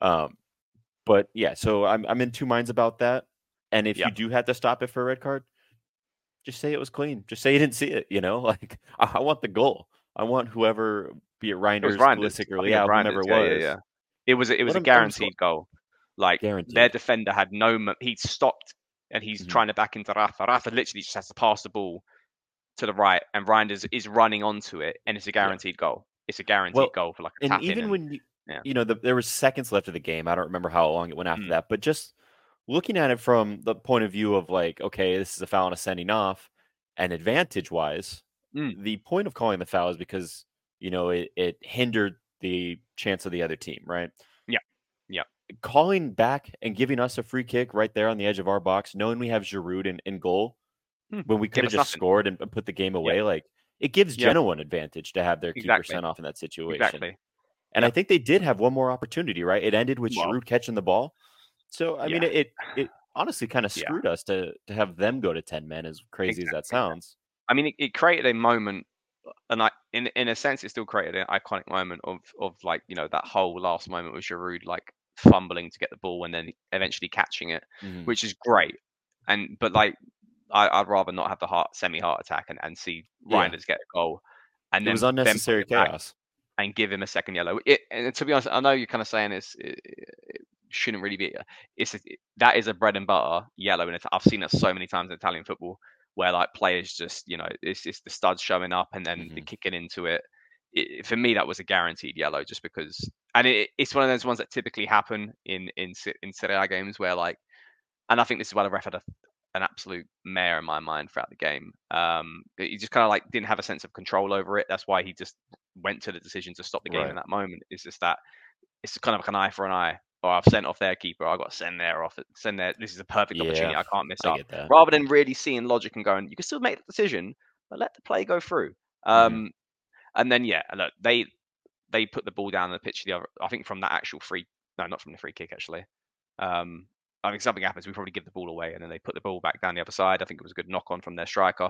But yeah, so I'm in two minds about that. And if you do have to stop it for a red card, just say it was clean. Just say you didn't see it. Like I want the goal. I want whoever, be it Reinders, Pulisic, or whomever it was. Yeah. It was a guaranteed goal. Like their defender had he stopped, and he's trying to back into Rafa. Rafa literally just has to pass the ball to the right, and Reinders is running onto it, and it's a guaranteed goal. It's a guaranteed goal for like a tap in. And even when there was seconds left of the game. I don't remember how long it went after that, but just looking at it from the point of view of like, okay, this is a foul and a sending off, and advantage wise, the point of calling the foul is because it hindered the chance of the other team, right? Yeah. Calling back and giving us a free kick right there on the edge of our box, knowing we have Giroud in goal, when we could have just scored and put the game away, like it gives Genoa an advantage to have their keeper sent off in that situation. Exactly. And I think they did have one more opportunity, right? It ended with Giroud catching the ball. So, I mean, it honestly kind of screwed us to have them go to 10 men, as crazy as that sounds. I mean, it created a moment, and in a sense, it still created an iconic moment of like, that whole last moment with Giroud, like fumbling to get the ball and then eventually catching it, which is great. But like, I'd rather not have the semi-heart attack and see Reinders get a goal. And then it was unnecessary chaos. And give him a second yellow. And to be honest, I know you're kind of saying it shouldn't really be. That is a bread and butter yellow, and I've seen it so many times in Italian football where like players just, it's the studs showing up and then the kicking into it. For me, that was a guaranteed yellow, just because. And it's one of those ones that typically happen in Serie A games where like, and I think this is why the ref had an absolute mare in my mind throughout the game. He just kind of like didn't have a sense of control over it. That's why he just went to the decision to stop the game in Right. that moment. It's just that it's kind of like an eye for an eye. Or I've sent off their keeper. I got to send their off. Send their. This is a perfect Yeah, opportunity. I can't miss I up. get that. Rather than really seeing logic and going, you can still make the decision, but let the play go through. Hmm. And then yeah, look, they put the ball down the pitch the other. I think from that actual free. No, not from the free kick actually. I think something happens. We probably give the ball away, and then they put the ball back down the other side. I think it was a good knock on from their striker.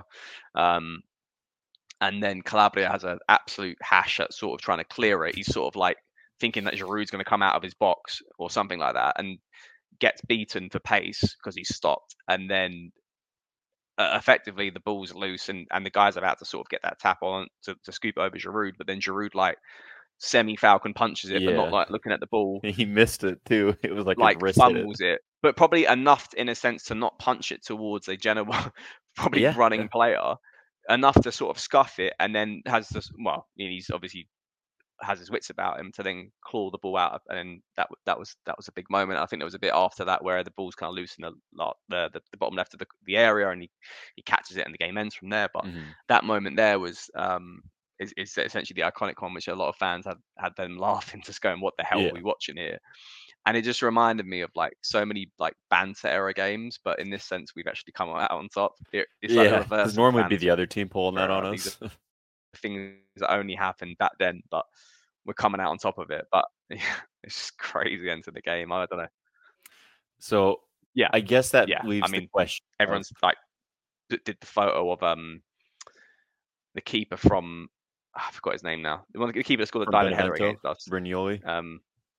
And then Calabria has an absolute hash at sort of trying to clear it. He's sort of like thinking that Giroud's going to come out of his box or something like that, and gets beaten for pace because he's stopped. And then effectively the ball's loose, and the guy's about to sort of get that tap on to scoop over Giroud, but then Giroud like semi-falcon punches it, but not Yeah, like looking at the ball, he missed it too. It was like his like wrist hit it. fumbles it, but probably enough in a sense to not punch it towards a Genoa probably Yeah, running yeah. player, enough to sort of scuff it, and then has this. Well, he's obviously has his wits about him to then claw the ball out, and that was a big moment. I think there was a bit after that where the ball's kind of loose in the bottom left of the area, and he catches it, and the game ends from there. But Hmm. that moment there was is essentially the iconic one, which a lot of fans had them laughing, just going, "What the hell are Yeah, we watching here?" And it just reminded me of like so many like banter era games, but in this sense, we've actually come out on top. It's like the yeah. Because reverse of normally it'd be the banter. other team pulling that on These are us. things that only happened back then, but we're coming out on top of it. But yeah, it's just crazy end to the game. I don't know. So Yeah, I guess that yeah. I leaves the mean, question of everyone's like did the photo of the keeper from I forgot his name now. The keeper that scored the from diving header Benevento, against us. Brignoli. Um,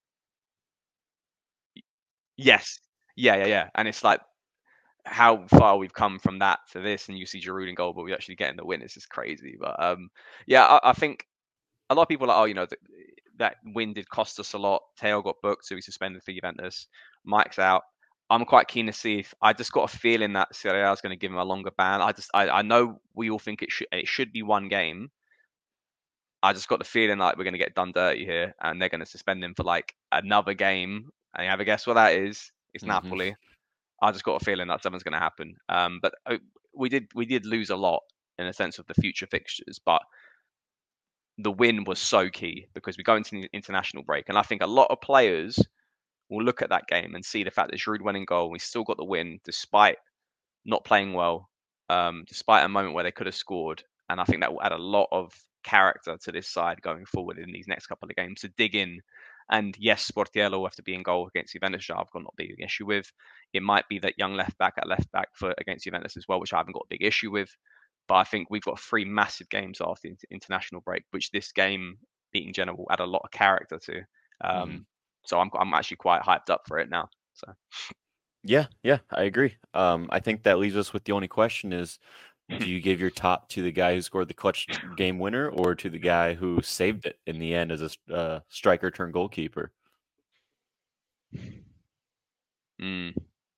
yes, yeah. And it's like how far we've come from that to this, and you see Giroud in goal, but we're actually getting the win. It's just crazy. But yeah, I think a lot of people are like, oh, that win did cost us a lot. Teo got booked, so he's suspended for Juventus. Mike's out. I'm quite keen to see if I just got a feeling that Serie A is going to give him a longer ban. I know we all think it should be one game. I just got the feeling like we're going to get done dirty here, and they're going to suspend him for like another game. And you have a guess what that is? It's Hmm. Napoli. I just got a feeling that something's going to happen. But we did lose a lot in a sense of the future fixtures, but the win was so key because we go into the international break, and I think a lot of players will look at that game and see the fact that Giroud went in goal. And we still got the win despite not playing well, despite a moment where they could have scored. And I think that will add a lot of character to this side going forward in these next couple of games to dig in. And yes, Sportiello will have to be in goal against Juventus, which I've got not a big issue with. It might be that young left back at left back for against Juventus as well, which I haven't got a big issue with. But I think we've got three massive games after the international break, which this game beating Genoa will add a lot of character to. Hmm. So I'm actually quite hyped up for it now. So Yeah, yeah, I agree. I think that leaves us with the only question is, do you give your top to the guy who scored the clutch game winner or to the guy who saved it in the end as a striker turned goalkeeper? mm.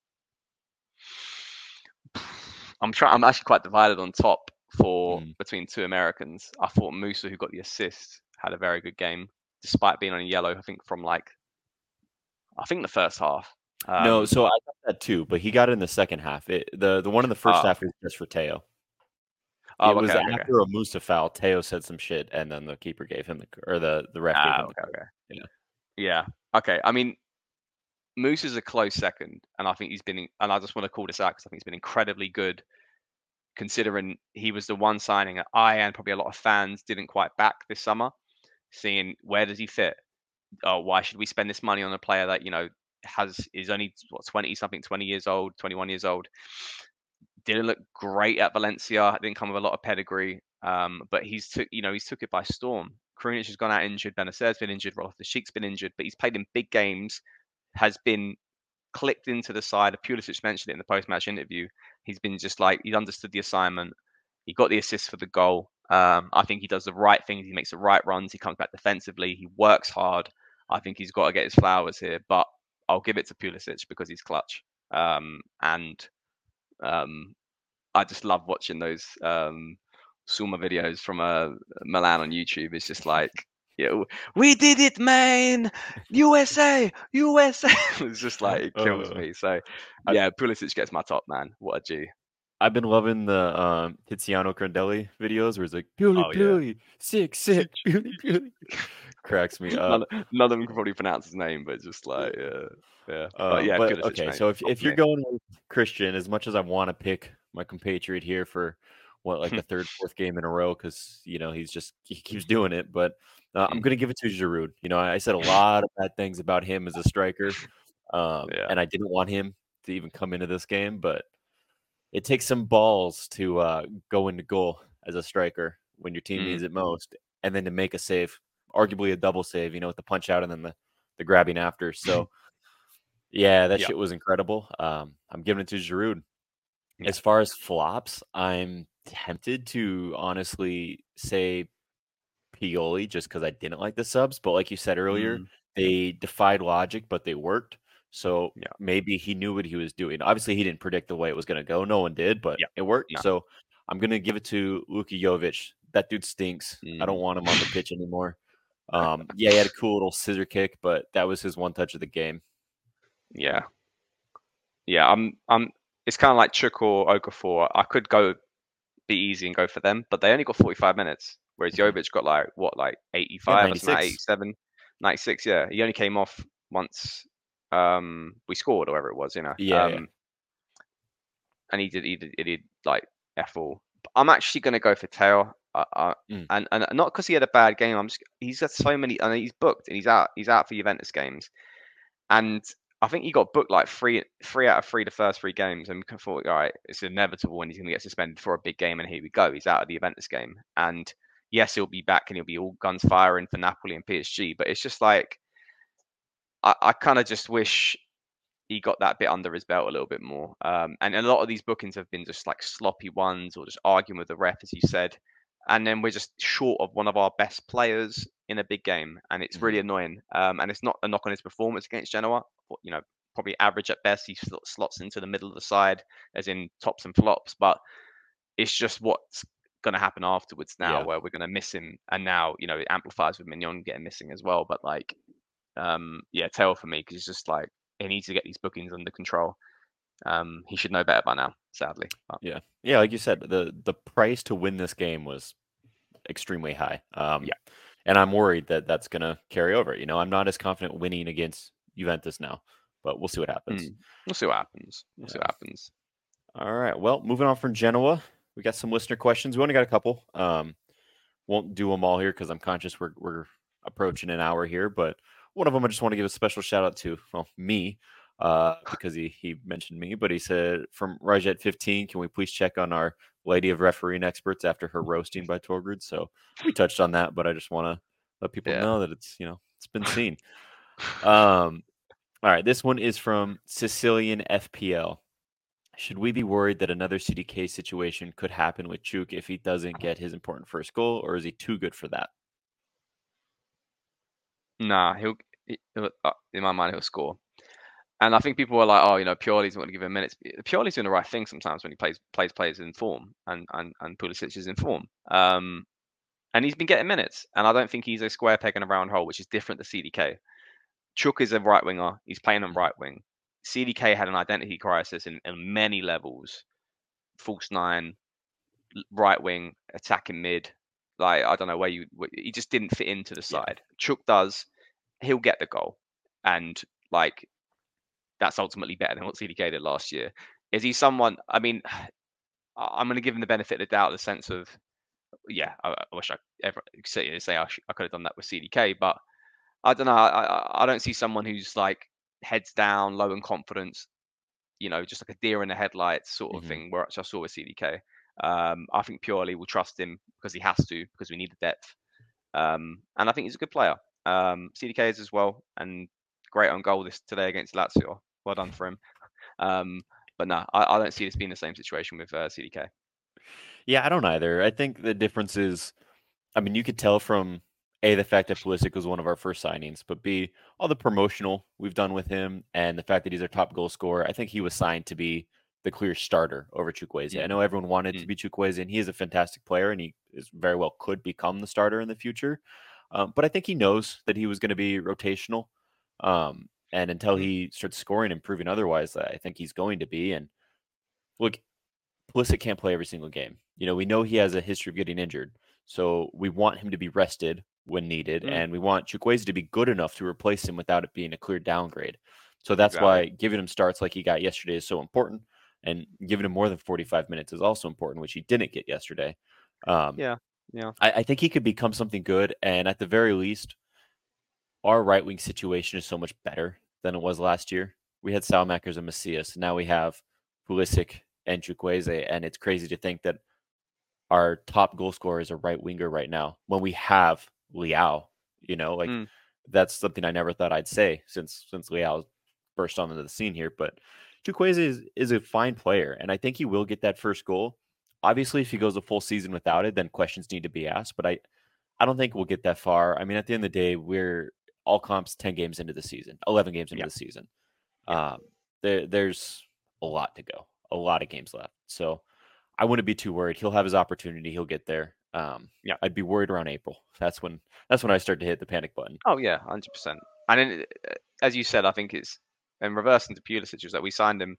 I'm actually quite divided on top for Mm. between two Americans. I thought Musa, who got the assist, had a very good game, despite being on a yellow. I think the first half. No, so I got that too, but he got it in the second half. The one in the first Oh, half was just for Teo. It oh, was okay. after a Musa foul. Teo said some shit, and then the keeper gave him the ref gave him the card. Okay. Yeah. Yeah. Okay. I mean, Moose is a close second, and I think and I just want to call this out because I think he's been incredibly good, considering he was the one signing that I and probably a lot of fans didn't quite back this summer. Seeing where does he fit? Oh, why should we spend this money on a player that is only 20 something, 20 years old, 21 years old? Didn't look great at Valencia. Didn't come with a lot of pedigree. But he's took it by storm. Krunic has gone out injured. Benacer's been injured. Loftus-Cheek's been injured, but he's played in big games. Has been clicked into the side. Pulisic mentioned it in the post-match interview. He's been just like he understood the assignment. He got the assist for the goal. I think he does the right things. He makes the right runs. He comes back defensively. He works hard. I think he's got to get his flowers here, but I'll give it to Pulisic because he's clutch. And I just love watching those Suma videos from Milan on YouTube. It's just like Yeah, we did it, man! USA, USA. It's just like it kills Uh, me. So I, yeah, Pulisic gets my top man. What a G. I've been loving the Tiziano Crandelli videos where it's like Puli Oh yeah. Puli, sick, sick, Puli Puli. Cracks me none, up. none of them can probably pronounce his name, but just like yeah. But yeah, But Pulisic, okay, mate, so top if for you're me. going with Christian, as much as I want to pick my compatriot here for what like the third, fourth game in a row, because he keeps doing it, but I'm Mm, gonna give it to Giroud. I said a lot of bad things about him as a striker, yeah. and I didn't want him to even come into this game, but it takes some balls to go into goal as a striker when your team Mm, needs it most, and then to make a save, arguably a double save, with the punch out and then the grabbing after. So yeah, that yeah, shit was incredible. I'm giving it to Giroud. yeah. As far as flops, I'm tempted to honestly say Pioli just because I didn't like the subs. But like you said earlier, Mm, they defied logic, but they worked. So yeah, maybe he knew what he was doing. Obviously, he didn't predict the way it was going to go. No one did, but yeah. it worked. No. So I'm going to give it to Luka Jovic. That dude stinks. I don't Mm, want him on the pitch anymore. Yeah, he had a cool little scissor kick, but that was his one touch of the game. yeah, yeah. I'm. It's kind of like Chuk or Okafor. I could go be easy and go for them, but they only got 45 minutes, whereas Mhm. Jovic got like what, like Yeah, 85 or something, like 96. 87, 96. Yeah, he only came off once we scored or whatever it was, Yeah, yeah. and he did like f all. I'm actually gonna go for Teo. Mm. And not because he had a bad game. He's got so many. I mean, he's booked and he's out for Juventus games. And I think he got booked like three out of three the first three games, and we thought, all right, it's inevitable when he's going to get suspended for a big game, and here we go, he's out of the Juventus game. And yes, he'll be back and he'll be all guns firing for Napoli and PSG, but it's just like I kind of just wish he got that bit under his belt a little bit more. And a lot of these bookings have been just like sloppy ones or just arguing with the ref, as you said. And then we're just short of one of our best players in a big game, and it's really Mhm. annoying. And it's not a knock on his performance against Genoa. Probably average at best. He slots into the middle of the side, as in tops and flops. But it's just what's going to happen afterwards now, Yeah. where we're going to miss him. And now, it amplifies with Mignon getting missing as well. But like, yeah, tell for me because it's just like he needs to get these bookings under control. He should know better by now, sadly. But, Yeah. Yeah, like you said, the price to win this game was extremely high. yeah, And I'm worried that that's going to carry over. I'm not as confident winning against Juventus now, but we'll see what happens. we'll see what happens. We'll see Yeah. what happens. All right. Well, moving on from Genoa, we got some listener questions. We only got a couple. Won't do them all here because I'm conscious we're approaching an hour here, but one of them I just want to give a special shout out to, well, me, because he mentioned me, but he said from Rajet 15, can we please check on our lady of refereeing experts after her roasting by Torgrid? So we touched on that, but I just want to let people Yeah. know that it's been seen. All right, this one is from Sicilian FPL. Should we be worried that another CDK situation could happen with Chuk if he doesn't get his important first goal, or is he too good for that? Nah, in my mind he'll score. And I think people are like, oh, Pioli's not going to give him minutes. Pioli's doing the right thing sometimes when he plays players in form, and Pulisic is in form. And he's been getting minutes. And I don't think he's a square peg in a round hole, which is different to CDK. Chuk is a right winger. He's playing on right wing. CDK had an identity crisis in many levels. False nine, right wing, attacking mid. Like I don't know he just didn't fit into the Yeah. side. Chuk does. He'll get the goal, and like that's ultimately better than what CDK did last year. Is he someone? I mean, I'm going to give him the benefit of the doubt, the sense of, yeah, I wish I ever say I could have done that with CDK, but I don't know. I don't see someone who's like heads down, low in confidence, just like a deer in the headlights sort of Hmm. thing, where I saw with CDK. I think Purely will trust him because he has to, because we need the depth. And I think he's a good player. CDK is as well, and great on goal today against Lazio. Well done for him. Um, but no, I don't see this being the same situation with CDK. Yeah, I don't either. I think the difference is, I mean, you could tell from A, the fact that Pulisic was one of our first signings, but B, all the promotional we've done with him and the fact that he's our top goal scorer. I think he was signed to be the clear starter over Chukwueze. I Mm, know everyone wanted to mm, be Chukwueze, and he is a fantastic player, and he is very well could become the starter in the future. But I think he knows that he was going to be rotational. And until Mm. he starts scoring and proving otherwise, I think he's going to be. And look, Pulisic can't play every single game. We know he has a history of getting injured. So we want him to be rested when needed. Mm. And we want Chukwueze to be good enough to replace him without it being a clear downgrade. So that's Exactly. why giving him starts like he got yesterday is so important. And giving him more than 45 minutes is also important, which he didn't get yesterday. Yeah. Yeah. I think he could become something good. And at the very least, our right wing situation is so much better than it was last year. We had Salmakers and Macias. Now we have Pulisic and Chukwueze. And it's crazy to think that our top goal scorer is a right winger right now when we have Leao. Mm. That's something I never thought I'd say since Leao burst onto the scene here. But Chukwueze is a fine player, and I think he will get that first goal. Obviously, if he goes a full season without it, then questions need to be asked. But I don't think we'll get that far. I mean, at the end of the day, we're all comps 10 games into the season, 11 games into Yeah. the season. Yeah. There's a lot to go, a lot of games left. So I wouldn't be too worried. He'll have his opportunity. He'll get there. Yeah. I'd be worried around April. That's when I start to hit the panic button. Oh yeah, 100%. And then, as you said, I think it's in reverse into Pulisic is that we signed him.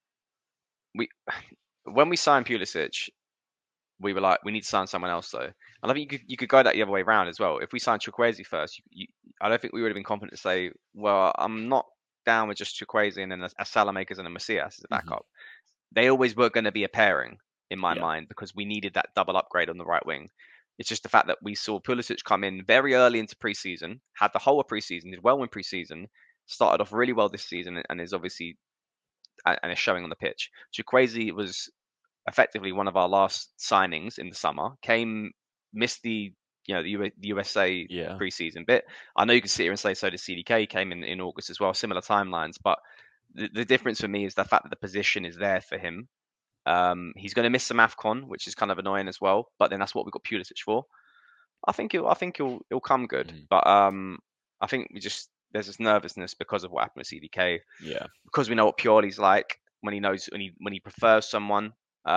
We when we signed Pulisic, we were like, we need to sign someone else though. And I think you could go that the other way around as well. If we signed Chukwueze first, I don't think we would have been confident to say, well, I'm not down with just Chukwueze and then a Salamakers and a Macias as a Mhm. backup. They always were going to be a pairing in my Yeah. mind because we needed that double upgrade on the right wing. It's just the fact that we saw Pulisic come in very early into preseason, had the whole of preseason, did well in preseason, started off really well this season, and is obviously and is showing on the pitch. Chukwueze was effectively one of our last signings in the summer. Missed the USA Yeah. preseason bit. I know you can sit here and say so did CDK. Came in August as well, similar timelines. But the difference for me is the fact that the position is there for him. He's going to miss some Afcon, which is kind of annoying as well. But then that's what we got Pulisic for. I think he'll come good. Mhm. But I think there's this nervousness because of what happened with CDK. Yeah. Because we know what Pioli's like when he prefers someone.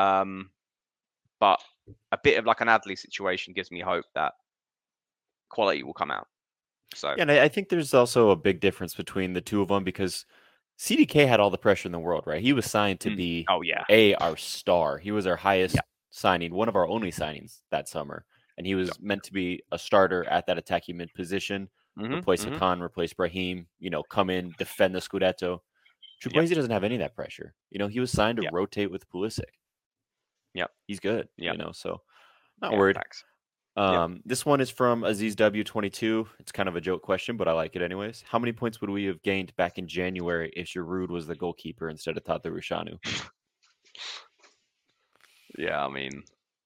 But a bit of like an Adley situation gives me hope that quality will come out. So Yeah, and I think there's also a big difference between the two of them because CDK had all the pressure in the world, right? He was signed to be oh yeah, our star. He was our highest yeah, signing, one of our only signings that summer, and he was meant to be a starter at that attacking mid position, replace Hakan, replace Brahim. Come in, defend the Scudetto. yeah, Chukwueze doesn't have any of that pressure. He was signed to yeah, rotate with Pulisic. yeah, He's good. yeah, So not yeah. worried. Facts. Yeah. This one is from Aziz W22. It's kind of a joke question, but I like it anyways. How many points would we have gained back in January if Giroud was the goalkeeper instead of Tata Rushanu? Yeah, I mean,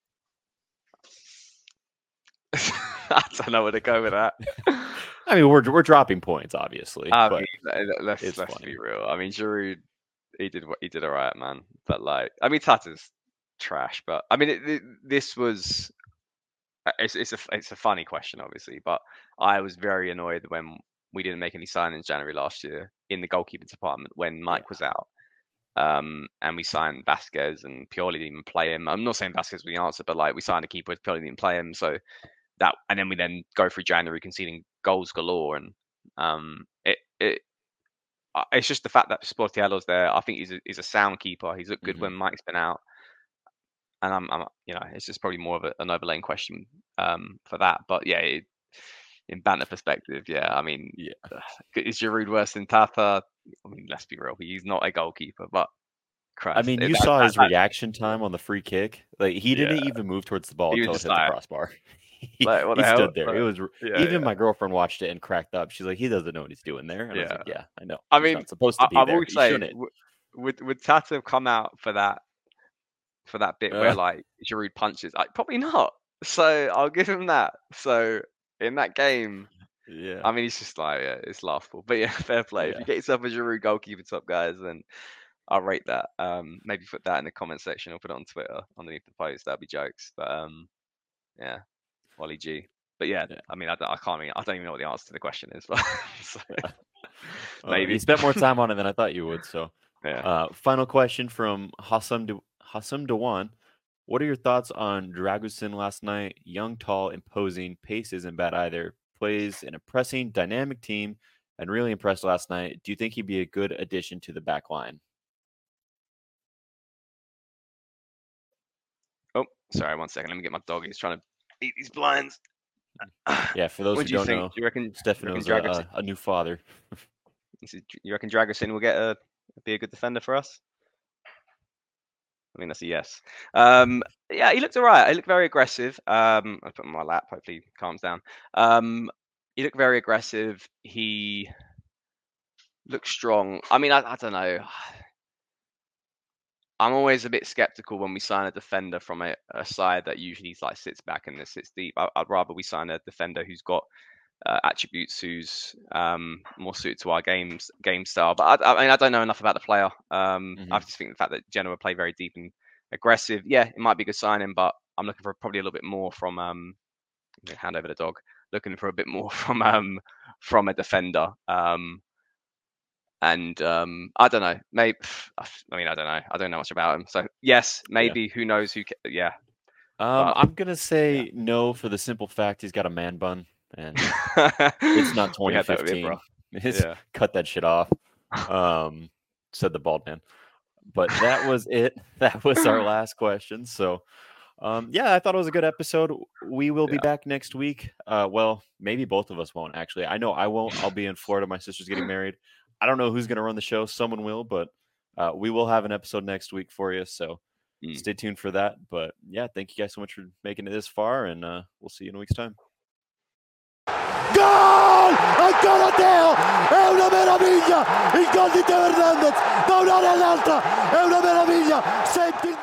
I don't know where to go with that. I mean, we're dropping points, obviously. But let's funny. be real. I mean, Giroud, he did all right, man. But like, I mean, Tata's trash. But I mean, this was it's a funny question, obviously. But I was very annoyed when we didn't make any signings January last year in the goalkeeping department when Mike was out. And we signed Vasquez and Pioli didn't even play him. I'm not saying Vasquez was the answer, but like we signed a keeper, Pioli didn't play him, so that and then we go through January conceding goals galore, and it's just the fact that Sportiello's there. I think he's a sound keeper. He's looked good when Mike's been out, and I'm it's just probably more of an overlaying question for that. But yeah, in banter perspective, yeah, I mean, is Giroud worse than Tata? I mean, let's be real, he's not a goalkeeper, but Christ, I mean, you saw his reaction time on the free kick. Like he didn't even move towards the ball until it hit the crossbar. He stood there. It was even my girlfriend watched it and cracked up. She's like, he doesn't know what he's doing there. And I was like, yeah, I know. I He's mean, not supposed to be I there. will say, would Tata have come out for that bit where like Giroud punches? Probably not. So I'll give him that. So in that game, yeah, I mean, it's just like it's laughable. But yeah, fair play. If you get yourself a Giroud goalkeeper top, guys, then I'll rate that. Maybe put that in the comment section or put it on Twitter underneath the post. That'd be jokes. But yeah, Wally G. But yeah, I mean, I don't even know what the answer to the question is. But so, maybe you spent more time on it than I thought you would. So yeah. Final question from Hassam Dewan. What are your thoughts on Dragusin last night? Young, tall, imposing. Pace isn't bad either. plays an impressing, dynamic team and really impressed last night. Do you think he'd be a good addition to the back line? Oh, sorry, 1 second. Let me get my dog. He's trying to eat these blinds. Yeah, for those What who do you don't think? know, Do you reckon Stefano's Dragusin? a new father. You reckon Dragusin will be a good defender for us? I mean, that's a yes. Yeah, he looked all right. He looked very aggressive. I put him on my lap. Hopefully, he calms down. He looked very aggressive. He looked strong. I mean, I don't know. I'm always a bit skeptical when we sign a defender from a side that usually like sits back and sits deep. I'd rather we sign a defender who's got attributes, who's more suited to our game style. But I mean, I don't know enough about the player. I just think the fact that Genoa play very deep and aggressive, yeah, it might be a good signing. But I'm looking for probably a little bit more from hand over the dog. Looking for a bit more from a defender. And I don't know. Maybe I mean I don't know. I don't know much about him. So yes, maybe. Yeah. Who knows? Yeah. I'm gonna say no for the simple fact he's got a man bun, and it's not 2015. Cut that shit off. Said the bald man. But that was it. That was our last question. So, yeah, I thought it was a good episode. We will be back next week. Well, maybe both of us won't actually. I know I won't. I'll be in Florida. My sister's getting married. I don't know who's going to run the show. Someone will, but we will have an episode next week for you. So stay tuned for that. But yeah, thank you guys so much for making it this far, and we'll see you in a week's time. Gol! Ancora Teo! È una meraviglia! Il gol di Teo Hernandez da un'area all'altra! È una meraviglia! Senti il